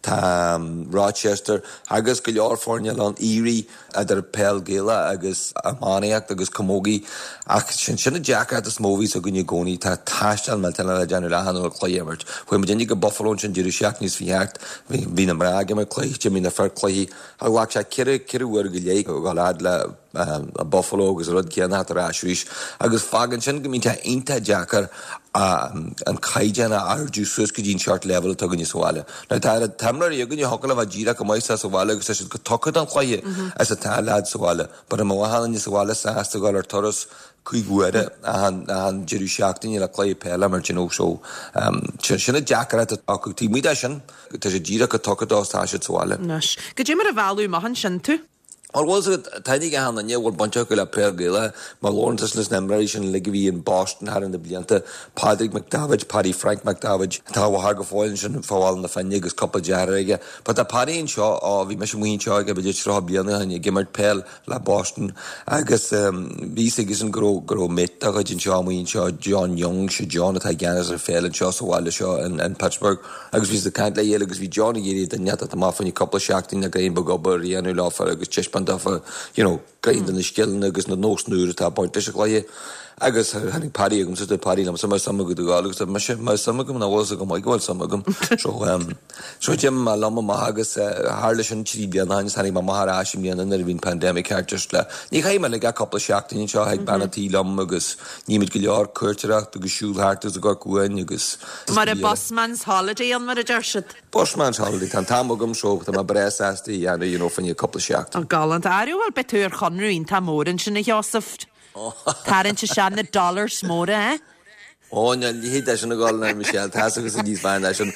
Speaker 6: tá Rochester, agus go leor forneal an Erie idir peil géile agus Amaniacht agus Camogie. Ach sin sinna Jackar is móvís a gonne gcónaí tá taistal me le deanú lehanú chléimmart. Fuim déine go Buffalo sin dúú seach níos fiheart, hí na mráige mar chléiste mí na fer chléí a bhaach se cire ciúhar go lé go gád le a Buffalo agus rud ceanna arásúis. Agus fagan sin go mínta inta Jackar an caiideanna ardú suas go dín seart level tugann sáile. Na tá tamlar a gonne hocail a ddíra go maiid sa sáile agus sé go tucad an chléie as a tá lead sáile, bar a mhahan ní sáile sásta gáil ar toras chuighuiire an jeú seachtaí le clé peile mar sin óseo. Sinna Jackar acu tí míide sin tá sé ddíra go tucadá tá sé sáile.
Speaker 1: Nas. Go dé mar a bhú mahan sin tú?
Speaker 6: Or was it tiny hand and you were bunch of pergilla, my Lawrence Enumeration Liggy in Boston had in the Blianta, Patrick McDavid, Paddy Frank McDavid, Tawa Hargafoil and Fall in the Fanigas couple jarriga. But the Paddy and Shaw of Mission Ween Shaw, Gabich Robiana and you gimmered Pell, La Boston. I guess um Visig isn't grow grow met, Tagaj and Shaw Ween Shaw, John Young, Shaw John at Haganas or Fell and Shaw Sawala Shaw and, and Pittsburgh. I guess we the can't lay yellow because we Johnny Yeti and yet at the muffin a couple of shacked in the game Bogobber, Rianu Law for Agus Cheshpan. Of a, you know, kind in the skill agus na nós nuúr tá point is léie agus hanig Paddy agam sa Paddy am sama sama go agus me me sama go na was go mai goil sama gom so um so jam lama mahagus harlechen tri bian hanis hanig ma maharashim bian na vin pandemic just la ni kai mal ga couple shacht in sha hag banati lam agus ni mit giljar kurteracht agus shul hart as go kuin agus
Speaker 1: mar a bossman's holiday on mar a jershit
Speaker 6: bossman's holiday tan tamogum so ta bres asti ya you know fan a couple shacht
Speaker 1: an galant ario al betur conruin tamorin sin Josoft Tarin to shan the dollars more, eh?
Speaker 6: Oh, no, you hate that, Golden Michelle. Tassus and these fine nation.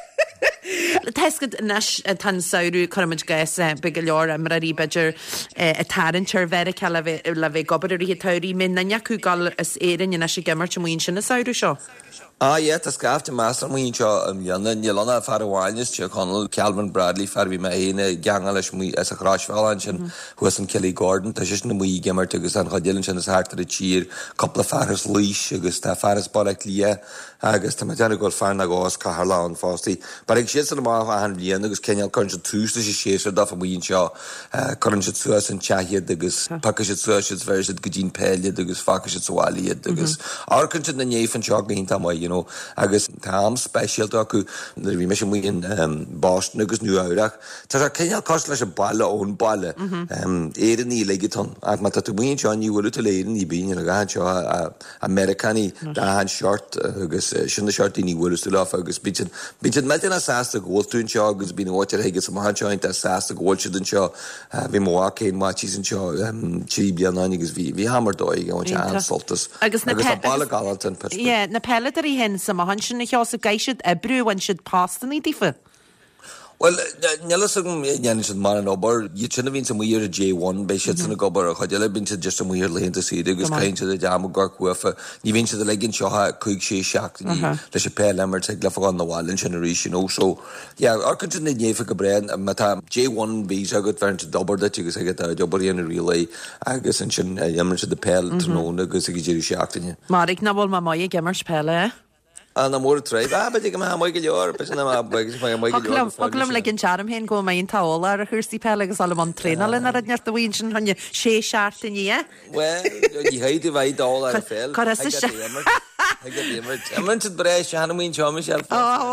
Speaker 1: Tescad Nash tan saoú chumid gas big leor a mar a ríbeidir a tarintir bheice le bheith gobar a rí tairí min na neacu gal is éan na sé gimmart am sin na saoú seo.
Speaker 6: Ah, yeah, that's after master when you um London, Yolanda Farawanis, Colonel Calvin Bradley, Farby Mahina, Gangalish me as a crash and who was in Kelly Gordon, Tashishan we gimmer to Gusan Hodilin and his heart to the cheer, couple of Faris leash, Augusta Faris Bodaklia, Augusta Mechanical Farnagos, Caharla and Fosty. But I shit them off a hundred years, Kenya Concha Tuesday, she shares her off a wee shaw, Concha Suas and Chahia, the Gus Pakashet Suas, very good Gene Pellia, the Gus Fakashet Swali, the Gus Arkansas and Yaf and Chocolate Tamay, you know, agus tam special acu na bhí me sin mí in Boston agus New York. Tá ceal cos leis a balle ón balle éan í leigitón ach má tá muon seo níhfuil tú léan í bíine a gahan seo Americaní dahan short agus sinna short í níhfuil tú lá agus bíid bíid me na sásta ggóil tún seo agus bína ótear agus sa mahan seo inta sásta ggóil siad an seo bhí móá céin mátí an seo tí blianaí agus bhí bhí hamar dóig an ansoltas agus na balle galantan
Speaker 1: yeah na pelletary hen sa mahan sin na cheos a gaiisiid ebrú an siad pástaní dífa.
Speaker 6: Well, Nelson Yanis man and Ober, you shouldn't have been some weird J one by shits in a gobber, had you been to just some weird lane to see the goes kind to the jam of Gork Wuffer, you went to the leg in Shaw, quick she shacked, and the Chappelle Lammer take left on the wall in generation also. Yeah, our continent Yafika brand, and Matam J one visa got very to double that you get a double in a relay, I guess, and Yammer to the Pell to know the Gusiki shacked in you.
Speaker 1: Marik Nabol Mamaya Gammers Pelle.
Speaker 6: An mór treib a be go ha mo go leor be
Speaker 1: Oglam le gin charm hen go maon tála ar a chuirsaí pele agus Salomon tréna le ar a neart a bhhain sin hanne sé seart in ní?
Speaker 6: Well, í héidir bhaid dá ar fel. Man breis se hanna mín teáimi se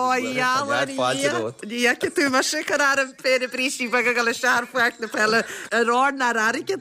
Speaker 1: Díice tú mar si chu an féidir brísí bag go le searfuach na pelle a rá na airigid.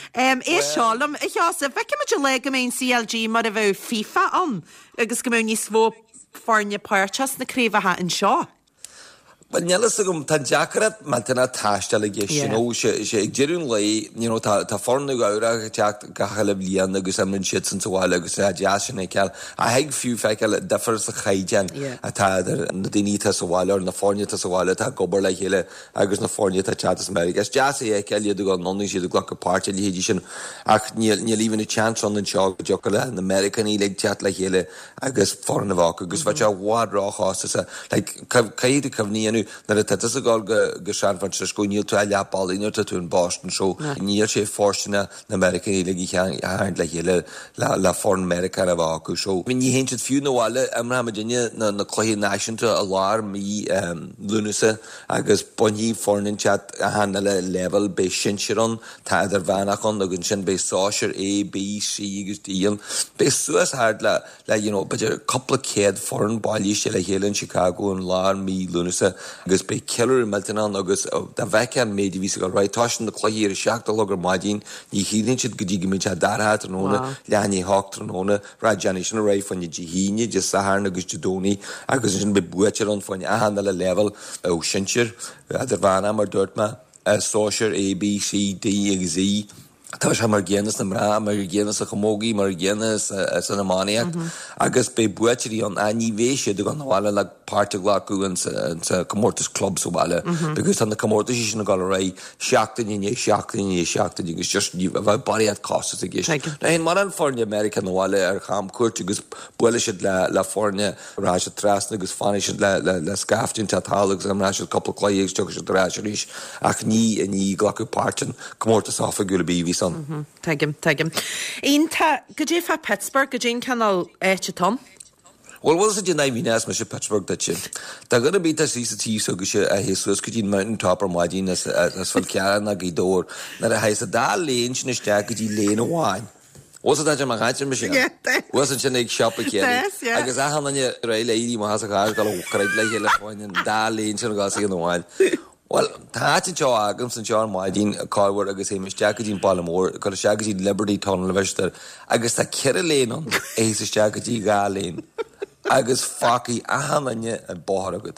Speaker 1: É seálam i cheasa bheice me le go mén C L G mar a bheith FIFA an agus go mún ní svó farne páirtas naréomhathe an seo.
Speaker 6: Well, nelas gom tá Jackarat man tena táistele ggéisi nó sé ag dearún lei tá fornú ára teach gachala blian agus am si san sáile agus a deasanna ceall a heag fiú feiceil defar sa chaidean a tá na daoínta sáile na fórneta sáile tá gobar le chéile agus na fórneta chatas America. Deasa é ceall iad go nóí siad gla go páirte léhéidir sin ach níl líhanna chanson an seo go deocha le an American í le teat le chéile agus forna bhá agus bhaid se bhádráásta caiad cemhníanú na tetas a gáil go San Francisco níl tú a leapáil inar tún Boston seo níl sé fórsinna na American í le haint le chéile le fórn American a bhá acu seo. Ní hén siad fiú nóháile am ra Virginia na chluí náisiúnta a lár mí lúnasa agus buí fórnin chat a hána le level bé sin siran tá idir bhenachán agus sin bé sáisiir A, B, C agus díal. Bé suas hard le le you know beidir coppla céad fórn bailí sé le chéile in Chicago an lár mí lúnasa agus bé ceir meltanan agus da bheicean méidir ví go ráitáisian na chluí ar seachta logur maidín ní híann siad go dtí go mid dartha tróna leanaí hácht tróna ra Jenny sin ra fanne híine de saharna agus judóní agus sin be buitir an fanne a hanna le level ó sinir idir bhana mar dúirtma sóisiir A, B, C, D agus E. Tá se mar ggéanas na mrá mar ggéanas a chomógaí mar ggéanas san amáíacht agus be buitirí an a ní bhéise do gan bhile le páirte ghlaú an sa Comórtas Club so bhile, begus an na Comórtas sin na gáil ra seachtain é seachtain é seachtain agus just ní bheith baríad costa a ggéis. Na hén mar an fórne America nó bhile ar cham cuairt agus buile siad le le fórne rá se trasna agus fána siad le le scaftin tátálagus am rá siad coppla chléigh tugus siad rá ríis ach ní a ní ghlaú páirtin Comórtas áfa gula bí ví
Speaker 1: Teigim, teigim. Ínta, go dé fa Pittsburgh, go dé canal éite tom?
Speaker 6: Well, was it in Ivinas, Mister Pittsburgh, that you? They're going to be the C C T, so a Jesus could in mountain top or Madin as as for Karen a Gidor. That a has a da lane, Shinish Jack, lane of wine. Was it that your Mahatcha machine? Yeah, wasn't your next shop again?
Speaker 1: Yes, yeah.
Speaker 6: I guess I had on your lady, Mahasa, got a correct like a point and da lane, and got in the wine. Well, táte teo agam san teán maidín cáhar agus é mis Jackadín Ballamór, go a seagadí Liberty Tunnel Vester, agus tá ceir léon é sa seagadí gá léon, agus facaí ahananne an báthar agad.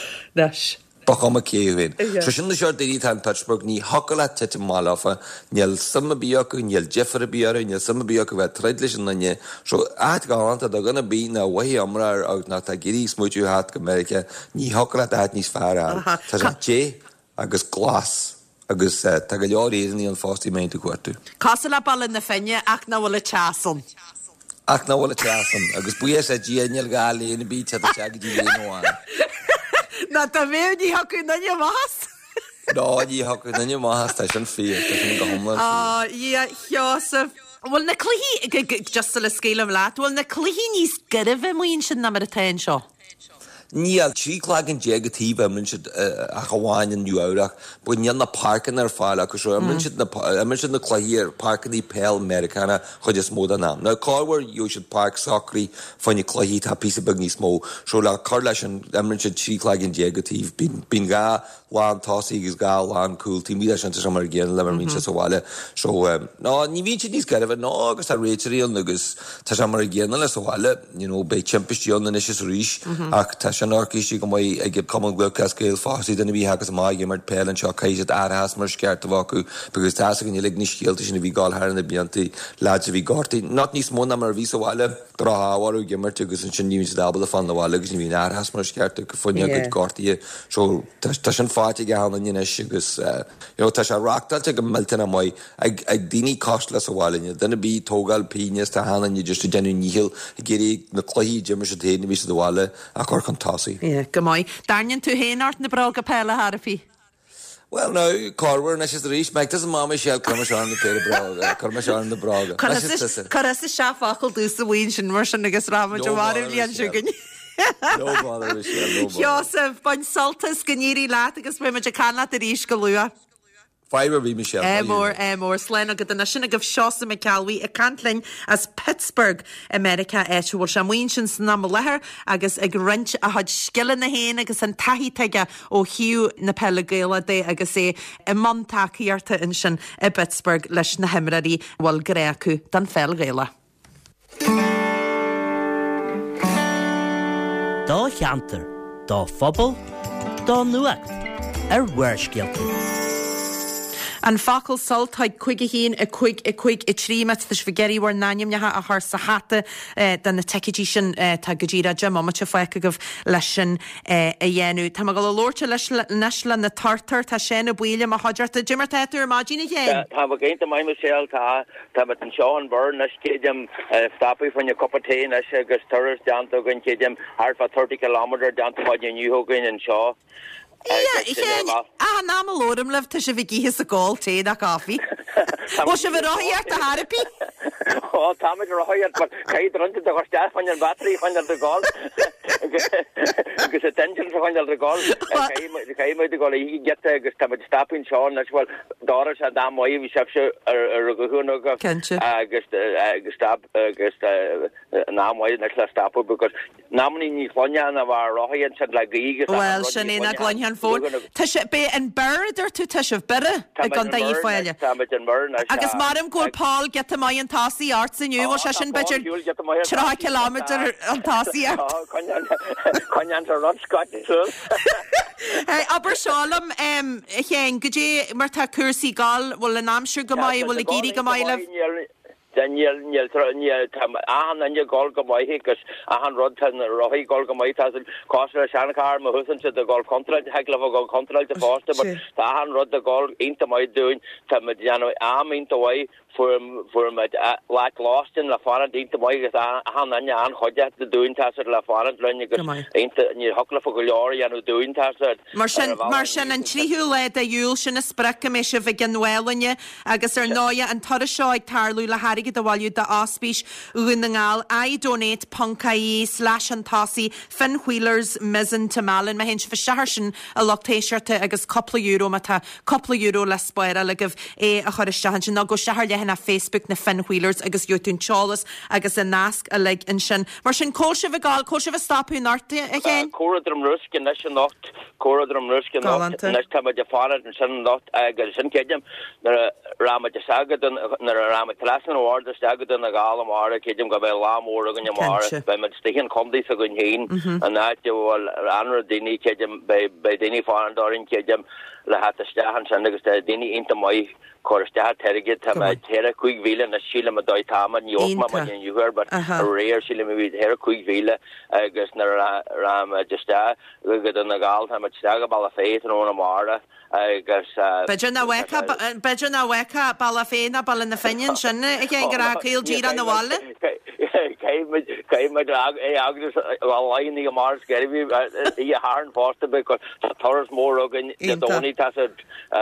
Speaker 1: Nes.
Speaker 6: Bachama céhhéin. So sin na seir déirí tá Pittsburgh ní hocaile tete málafa, níl sama bíocha, níl Jeffrey bíara, níl sama bíocha bheith treid leis an nanne. So áit gáanta da gana bí na wahi amrar ag na tá géirí smúitiú hát go America, ní hocaile áit níos fearr. Tá sé té agus glas agus tá go leor éirí an fástí méinte cuairtú.
Speaker 1: Casa le ball na fenne ach na bhfuil teasan.
Speaker 6: Ach na bhfuil teasan, agus buíos a díanail gála na bí te a teagadí léonháin.
Speaker 1: Na tá bhéh ní hacu nanne más?
Speaker 6: No, ní hacu nanne más tá sin fí tá sin gomla.
Speaker 1: Á, í cheasa. Bhfuil na cluí just le scélam leat, bhfuil na cluí níos guribh muon sin na mar a tain seo.
Speaker 6: Níl trílágan déagatíh min siad a chaháin in Newach, bu níl na parcan ar fáil agus min siad na chluíar parcaní Pell Americana chud is mód an am. Na cáhar dú siad park sacrí fanne chluí tá pí bag níos mó, so le chu leis an min siad trílágan déagatíh bín gá lán tásaí agus gá lán cooltí mí an sem mar ggéan le mar mín se bháile. So ná ní bhín siad níos garibh ná agus tá réitiríon agus tá sem mar ggéanana le bháile, bé timpistíonna is is ríis ach tá an orcíí go mai ag gib cum gluchas céil fásaí duna bhí agus mai mar pelan seo caiad airhas mar sceart bhacu, begus tá gan lig ní scialta sin bhí gáilthar na bíantaí láide bhí gátaí. Not níos móna mar bhí bháile brathhaú gimmart agus an sin níos dabal a fan bháile agus ní bhí airhas mar sceartta go fuine go gátaí, so tá sin fáte gahanana inis agus tá se ráachtalte go meltainna mai ag daoine cost le bháile, duna bí tógáil píine tá hána just déanú níhil i géirí na chluí Jimmer se téna ví bháile a chu chun
Speaker 1: Yeah, go mai. Darnian tú héanaart na braga pela harfi.
Speaker 6: Well, no, Corwer, nes is rís, meg tas mama shell cumma sean na pere braga, cumma sean na braga.
Speaker 1: Caras is seafachal dús a bhain sin mar sin agus ráma jo bhar blian siúgan.
Speaker 6: No bother, Michelle, no bother.
Speaker 1: Joseph, bain saltas gníri leat agus bfuim a canna a ríis go lua.
Speaker 6: Fiber be Michelle.
Speaker 1: Emor, Emor, Slen agad na sinna gaf Shawsa McCalwy a cantlain as Pittsburgh, America et wal shamwinchins na leher agus ag rint a had skillen na hen agus an tahi tega o hiu na pelagela de agus e a man takiarta in sin a Pittsburgh leis na hemrari wal greaku dan felgela.
Speaker 3: Dá cheantar, dá phobal, dá nuacht, ar wearscialta.
Speaker 1: An fakul salt haid cuig a hín a cuig a cuig a trímet fys figeri war nanium neha a har sahata dan na tekiji sin ta gajira jam amma cha faik gov leshin a yenu tamagal lorcha nashla na tartar ta shena bwile ma hajarta jimmer tatur imagine yen
Speaker 7: ta va gainta mai Michelle ta ta met Sean Byrne na skidem stapi from your cup of tea na gus turers down to gun kidem hard for thirty kilometers down to what you knew hogan and Shaw.
Speaker 1: Yeah, yeah. Ah, na mal lorem lev ta she vigi his a gol tea da coffee. O she ver roiart a harpi.
Speaker 7: Oh, Tommy roiart, but kai drunte da gostar van your battery van the gol. Because attention van the gol. Kai kai me the gol he get gus ta stopping Sean as well. Doris and da moi vi shaf er go no go. Ah, gus gus stop gus na moi na class stop because namni ni khonya na var roiart said like gi.
Speaker 1: Well, shanina glonhan phone. Tish be in bird or to tish of bitter. I got da you file. Agus madam go Paul get to my Tasi arts in you was shin bitter three kilometer on Tasi art.
Speaker 7: Oh, konyan to run Scott.
Speaker 1: Hey, aber Shalom um hen gje marta kursi gal wol an amsur gamai wol giri gamai lev
Speaker 7: Daniel Niel Niel tam an an je gol gamai hikas an rod tan rohi gol gamai tas kostra shankar ma husen to the gol contract hagla gol contract the first but an rod the gol into my doing tam jano am into way for for my like lost in la fana into my han an an hodja the doing tas la fana lenne into ni hokla for glory and doing tas
Speaker 1: Marshan Marshan and trihu le the yul shin a spreke me se vegan wellenje agus er noya and tar shoy tarlu la hari the while you the aspish unangal I donate punkai slash and tossy fin wheelers mizzen to malin ma hinch for sharshin a loctation to agus couple euro mata couple euro less spoira like of a a chorish na go shahar le na Facebook na fin wheelers agus yotun cholas agus a nask a leg in shin marshin kolsha vegal kolsha stop in arte again
Speaker 7: koradrum rusk and national not koradrum rusk and next time at fara and shin not agus shin kedem na rama saga na rama klassen or the staggered in the Galam or Kidum Gabel Lam or Gunamar, by Stihan Comdi for Gunhin, and that you will honor Dini Kidum by Dini Farn Dorin Kidum, La Hatta Stahan, and Dini into my Korsta Terragit, my Terra Quick Villa, and a Sheila Madoi Tam, and Yokma, and you heard, but a rare Sheila with Terra Quick Villa, I guess Ram Justa, we got on the Gal, I'm at Stagabala Faith and Onamara. I guess uh
Speaker 1: Bejana weka Bejana weka balafena bal in the finion shouldn't again gra kill G on the wall
Speaker 7: came came my dog I Agnes line the Mars get me you harn foster because Taurus more again the Doni tas uh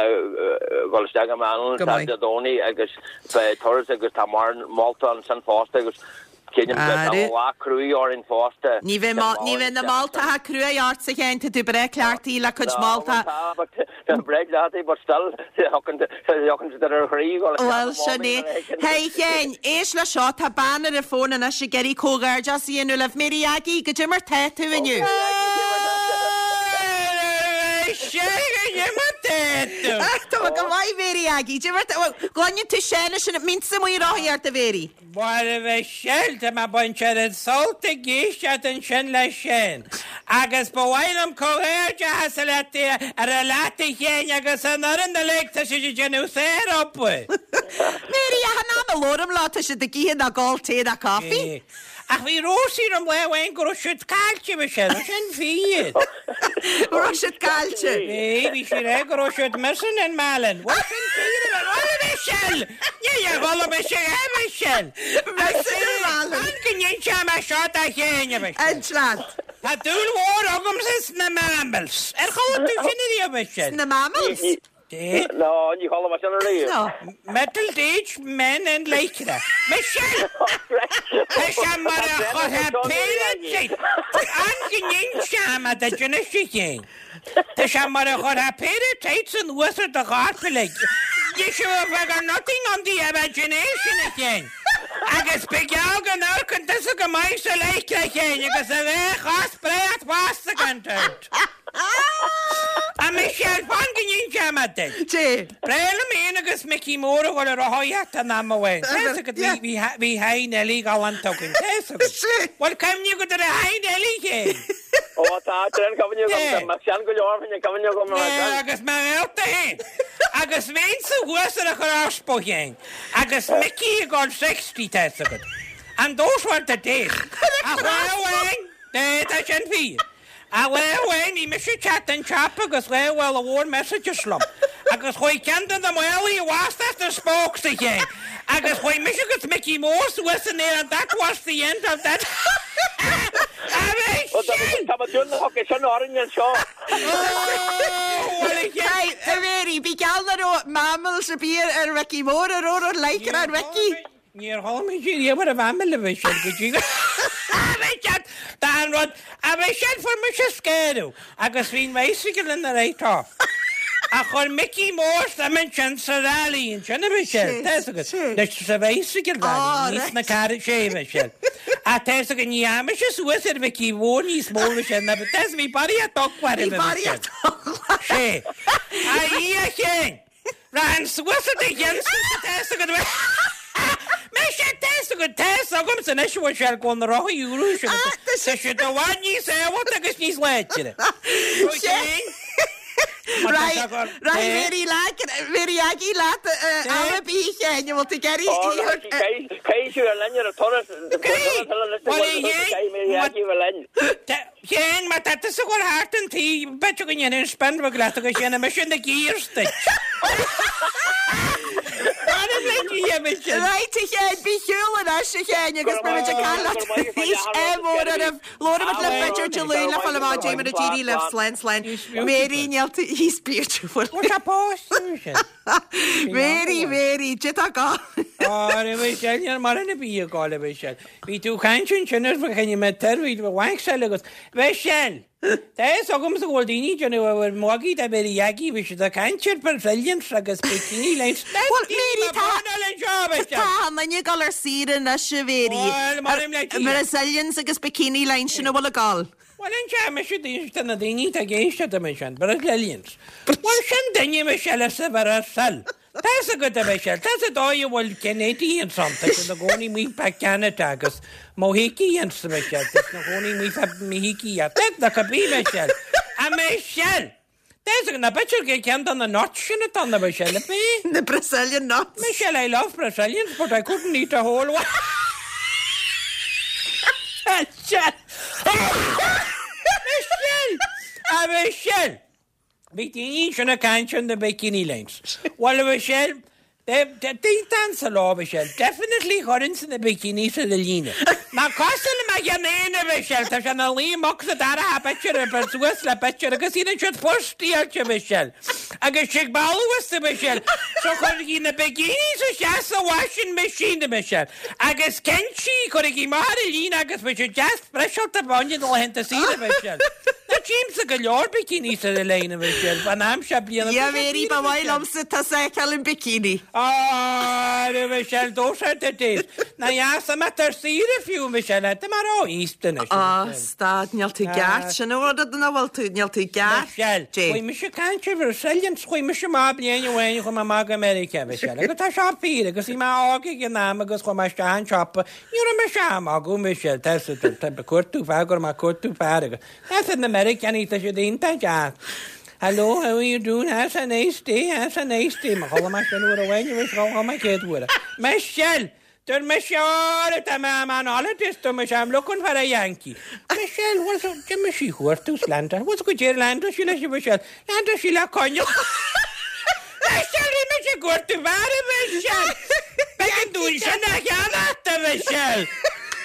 Speaker 7: well Stagaman the Doni I guess by Taurus I guess Tamar Malta and San Foster Kidden la crew or in Foster.
Speaker 1: Nive ma nive na Malta ha crew yard se gente to break clarty la coach Malta.
Speaker 7: But the break that but still hocken hocken the free
Speaker 1: well shani hey ken is la shot ha banner the phone and she get ko gar just you know love Miriaki go jimmer tattoo in you. Tá go bhaid véri agi gáin tú séna sin min sa mí ráíart a véri.
Speaker 8: War a bheith seilta má baint an solta gíisteat an sin le sin. Agus bhhailm cóhéirte has a leti ar a leti chéin agus an oran na leicta si genú séir opfu.
Speaker 1: Méri a hanna a lóram láta si de gíhan a gáil téad a caffi.
Speaker 8: Ach bhí rósír an bhhain go siúd cáilte me sin sin fiad.
Speaker 1: Róisiid cáilte?
Speaker 8: Bé, bhí si ré go siúd mersan an málan. Wa sin fiad an bhla me sin. Ní a bhla me sin a me sin.
Speaker 1: Mersan an málan.
Speaker 8: An cynnig se me siot a chéine me sin.
Speaker 1: Entlant.
Speaker 8: Tá dún mhór agam sis na mammals. Er chód tú sin i me sin.
Speaker 1: Na mammals?
Speaker 7: No, you call him a senator.
Speaker 1: No.
Speaker 8: Metal Age Men and Lakera. Michelle! Michelle Mara Hotapere. Angening Shama, the Genesis. The Shamara Hotapere takes and was at the Harpelek. You should have nothing on the imagination again. I guess big Algan Arkan doesn't come ice like again. You can say, Hoss Brad was the content. A Michelle Pongin Jamate.
Speaker 1: Jay.
Speaker 8: Prelaminagus Mickey Moore or a Hoyata Namaway. We high Nelly Galant token. What come you go to the high Nelly?
Speaker 7: Oh, that's coming you come. Machango, you're coming you come.
Speaker 8: I guess my out the hand. I guess means the worst of the cross poking. I guess Mickey got sixty tests of it. And those were the days. I went away. That I be. I lay away, ni miss chat and chap, because lay well a warm message of slum. I guess why can't the well, was that the spokes again. I guess why Michigan's Mickey Morse wasn't there, and that was the end of that. I mean,
Speaker 7: oh, that was doing the hockey, son, orange and shaw.
Speaker 8: Oh, well,
Speaker 1: Hey, Mary, be galner mammals a beer and Ricky Moore or like it and Ricky.
Speaker 8: You're home, you were a family vision, could you? I can't. Dan Rod, I was shed for Missus Scaro. I guess we bicycle in the right off. I call Mickey Morse, I mentioned Sir Ali and Jenna Michelle. That's a good. There's a bicycle rally. He's in the car at Shea Michelle. I tell you, yeah, Missus Wizard Mickey won't he small Michelle, but that's me body a talk what him.
Speaker 1: Body a talk.
Speaker 8: Shea. I hear Shea. Ran Wizard again. That's a good way. Michelle, that's a good test. I'm going to issue a shell on the rock. You lose it. So, should the one you say, what the guess he's let you?
Speaker 1: Right, right, very like it, very aggy lad, I'll be here, and you will take it.
Speaker 7: Oh, Kay, you're a lanyard of Torres.
Speaker 8: Jen, but that is a good heart and tea. Bet you can get in spend with glass to get in a mission the gear stitch.
Speaker 1: Right again, be human as again. You can spend a call. He's a more of Lord of the Better Julian, follow my Jamie the G D left slant slant. Mary Nelty, he's beautiful.
Speaker 8: What's a post?
Speaker 1: Very, very Jitaga.
Speaker 8: Oh, they wish you're more than a be a call of Michelle. We do conscience, but can you met her with the wax sellers? Michelle. There's a comes the Goldini, you know, Moggy, the very yagi, which is a cancer Brazilians, like a speaking lines.
Speaker 1: Well, Mary, Tom, and you got her seed in a Shaveri. Brazilians, like a bikini line, she know what a gall.
Speaker 8: Well, in Jam, should the they need against the mission, Brazilians. Well, send you, Michelle, a several cell. That's a good Michelle. That's a door you will Canadian something. The Goni me back Canada, because Mohiki and Michelle. That's the Goni me for Mohiki. That's the Kabi Michelle. And Michelle. There's a bet you get on the notch in it on the Michelle.
Speaker 1: The Brazilian nuts.
Speaker 8: Michelle, I love Brazilians, but I couldn't eat a whole one. Michelle. Michelle. Ah, Michelle. Bikini should have cancer the bikini lines. Well, Michelle, they, they, they dance a lot, Michelle. Definitely horns in the bikini to the Lina. Now, Costin Maganina, Michelle, there's an Ali Mox at Ara picture of a Swiss la picture, because he should push the archer, Michelle. I guess Chick Ball was the Michelle. So, could he in the bikini, so she has a washing machine, the Michelle. I guess Kenchi could he Marilina, I guess we should just fresh out the bunion or hand to see the Michelle. That seems like a your bikini to the lane, Michelle. But I'm shabby.
Speaker 1: Yeah, very, but why loves it to say in bikini?
Speaker 8: Ah, the Michelle, those are the days. Now, yes, I'm at the sea if you, Michelle, at the Maro Eastern.
Speaker 1: Ah, start, you'll take gas. You know what I don't know what to, you'll take gas.
Speaker 8: Michelle, we miss you can't you Brazilians, we miss you mobly anyway, you come a mag America, Michelle. I got a shop here, because he my oggy and I'm because come a stand shop. You're a Michelle, Mago, Michelle, that's it, the court too far, or my court too far. That's an American, it is the intact. Hello, how are you doing? That's a nice day. That's a nice day. My whole machine would away. You wish how my kid would. Michelle, turn Michelle at a man. All it is to Michelle. I'm looking for a Yankee. Michelle, what's up? Give me she horse to slander. What's good, dear Lander? She let you, Michelle. Lander, she la conyo. Michelle, Michelle, go to Vara, Michelle. I can do it. She not Michelle.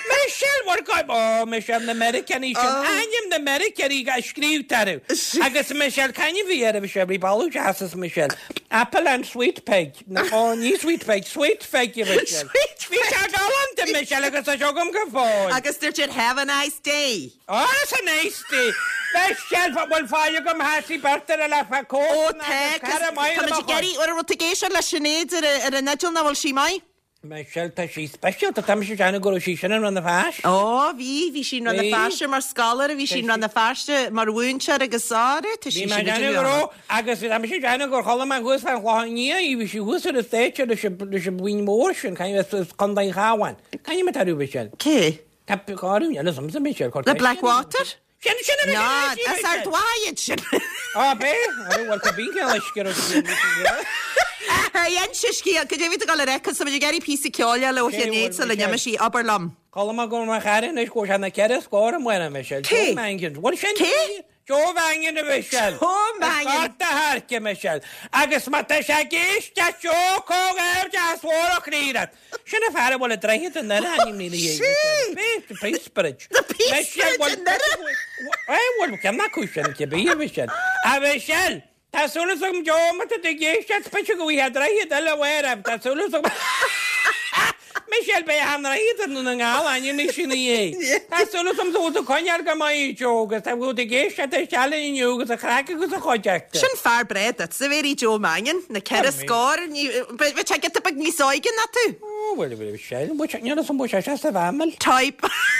Speaker 8: Michelle war gaib oh Michelle na American is anim na American I ga skriv taru agus Michelle can you vier Michelle balu jasas Michelle apple and sweet pig na oh ni sweet pig sweet pig you Michelle sweet galant Michelle agus a jogum gefo
Speaker 1: agus dir should have a nice day
Speaker 8: oh it's a nice day Michelle what will fire come happy birthday la fa ko
Speaker 1: oh thank you Gary or rotation la Sinead ar a nedul na bhil sí mai
Speaker 8: Michelle tá sí special tá tam sí jana go sí sin ran na fáis
Speaker 1: ó bhí bhí sin ran na fáiste mar scalar bhí sin ran na fáiste mar bhúnse agus áre tá sí sin
Speaker 8: go agus tam sí jana go chola man gus fan chlání I bhí sí gus a stage de se de se bhuin mór sin can con dain cháhain can me tarú Michelle
Speaker 1: cé
Speaker 8: tá peáú ya som sa Michelle
Speaker 1: the Blackwater
Speaker 8: sin sin
Speaker 1: no as ar dwaid sin
Speaker 8: ah be well tá bí le sker
Speaker 1: Yen siski go dé vit gal rekka sem geri pí ceáile le chénéid se le neime sí Aberlam.
Speaker 8: Colma go mar charin is go na ceir scór muine Michelle. Mangin. What sin? Jo vangin na Michelle.
Speaker 1: Oh man.
Speaker 8: Ta harke Michelle. Agus mat se gista jo ko er ja swor krírat. Sinna fara bol dreigit na anim ni ni. Be prísprit. Michelle bol. Ai bol kem na kushin ke be Michelle. A Michelle Tá súla som jo mata de géist pe go hí dreid a leham Tá súla som Michelle be han raid nu na ngáil aine mi sinna é. Tá súla som dú coinear go mai jogus tá bú de géist a seala inúgus a chracha agus a choideachta.
Speaker 1: Sin fear bread at sa vérí Jo Mangan na ceir scór be te get bag ní soigen na tú.
Speaker 8: Ó bhfuil bhfuil Michelle bu ne som bu se a bhamel.
Speaker 1: Type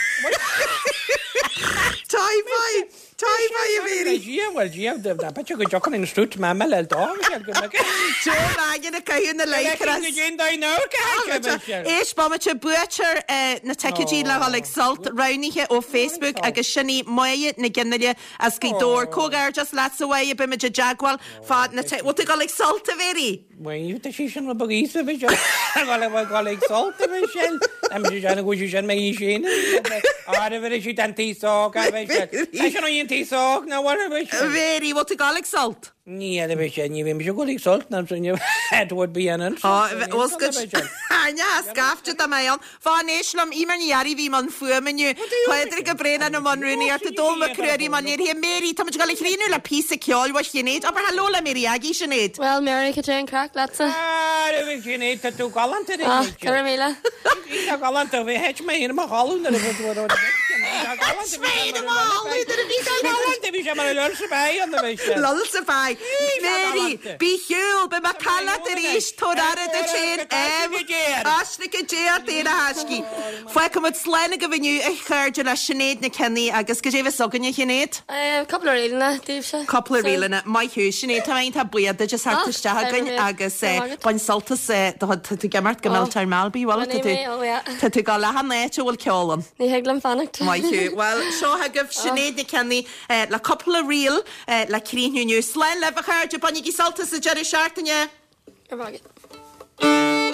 Speaker 1: Type Type I very.
Speaker 8: Yeah, well, yeah, the the patch go jocken in stut ma mel dog.
Speaker 1: Jo Mangan a cain na leikras. Éis bamate butcher na tekedí le ag salt raunige ó Facebook agus sinní mai na ginneile as gidor cogar just lats away be me jagual fad na te what gal ag salt a very.
Speaker 8: Well, you te sí sin bagísa vi gal gal ag salt a Michelle. Am si jana go si sin me sin. Ah, ver si tan tí so ga Michelle. Tíog na war
Speaker 1: Very what a gal salt.
Speaker 8: Ní a bheit sé ní bhím se goí solt ná sin Edward bí an
Speaker 1: was go scafte a mé an Fá éislam ímarníarí hí man fuameniu chuidir go brena na man runúni ar a dóma cruirí man hé méí tá gal chríú le pí ceáil wa sinnéad a ha lola mé agé sinnéad.
Speaker 2: Well Mary go Jane crack lesa
Speaker 8: sinnéad a tú galanta
Speaker 2: méle
Speaker 8: galanta bheit heit mé in mar hallún a bh vi sé mar lol se bei an bheit
Speaker 1: lol se bei Very bí hiúil be mar cala ar éis tórar a sé asna go déir dé a hascí. Foiid cum sléna go bhiniu a chuirde le sinnéad na cenní agus go déh soganne chinnéad?
Speaker 2: Coppla réilena díobh se.
Speaker 1: Coppla réilena mai hiú sinnéad tá ta buad a just hartiste hagan agus bain saltas tú gemart go milltar Malbí bhil Tá tú gal le han éite bhfuil ceálan.
Speaker 2: Ní heglam fannacht.
Speaker 1: Mai hiú Well seo ha goh sinnéad na cenní le coppla riil le críniuú slein le chuirde bannig í saltas a Jerry Shartainine.
Speaker 2: Ar bhagad.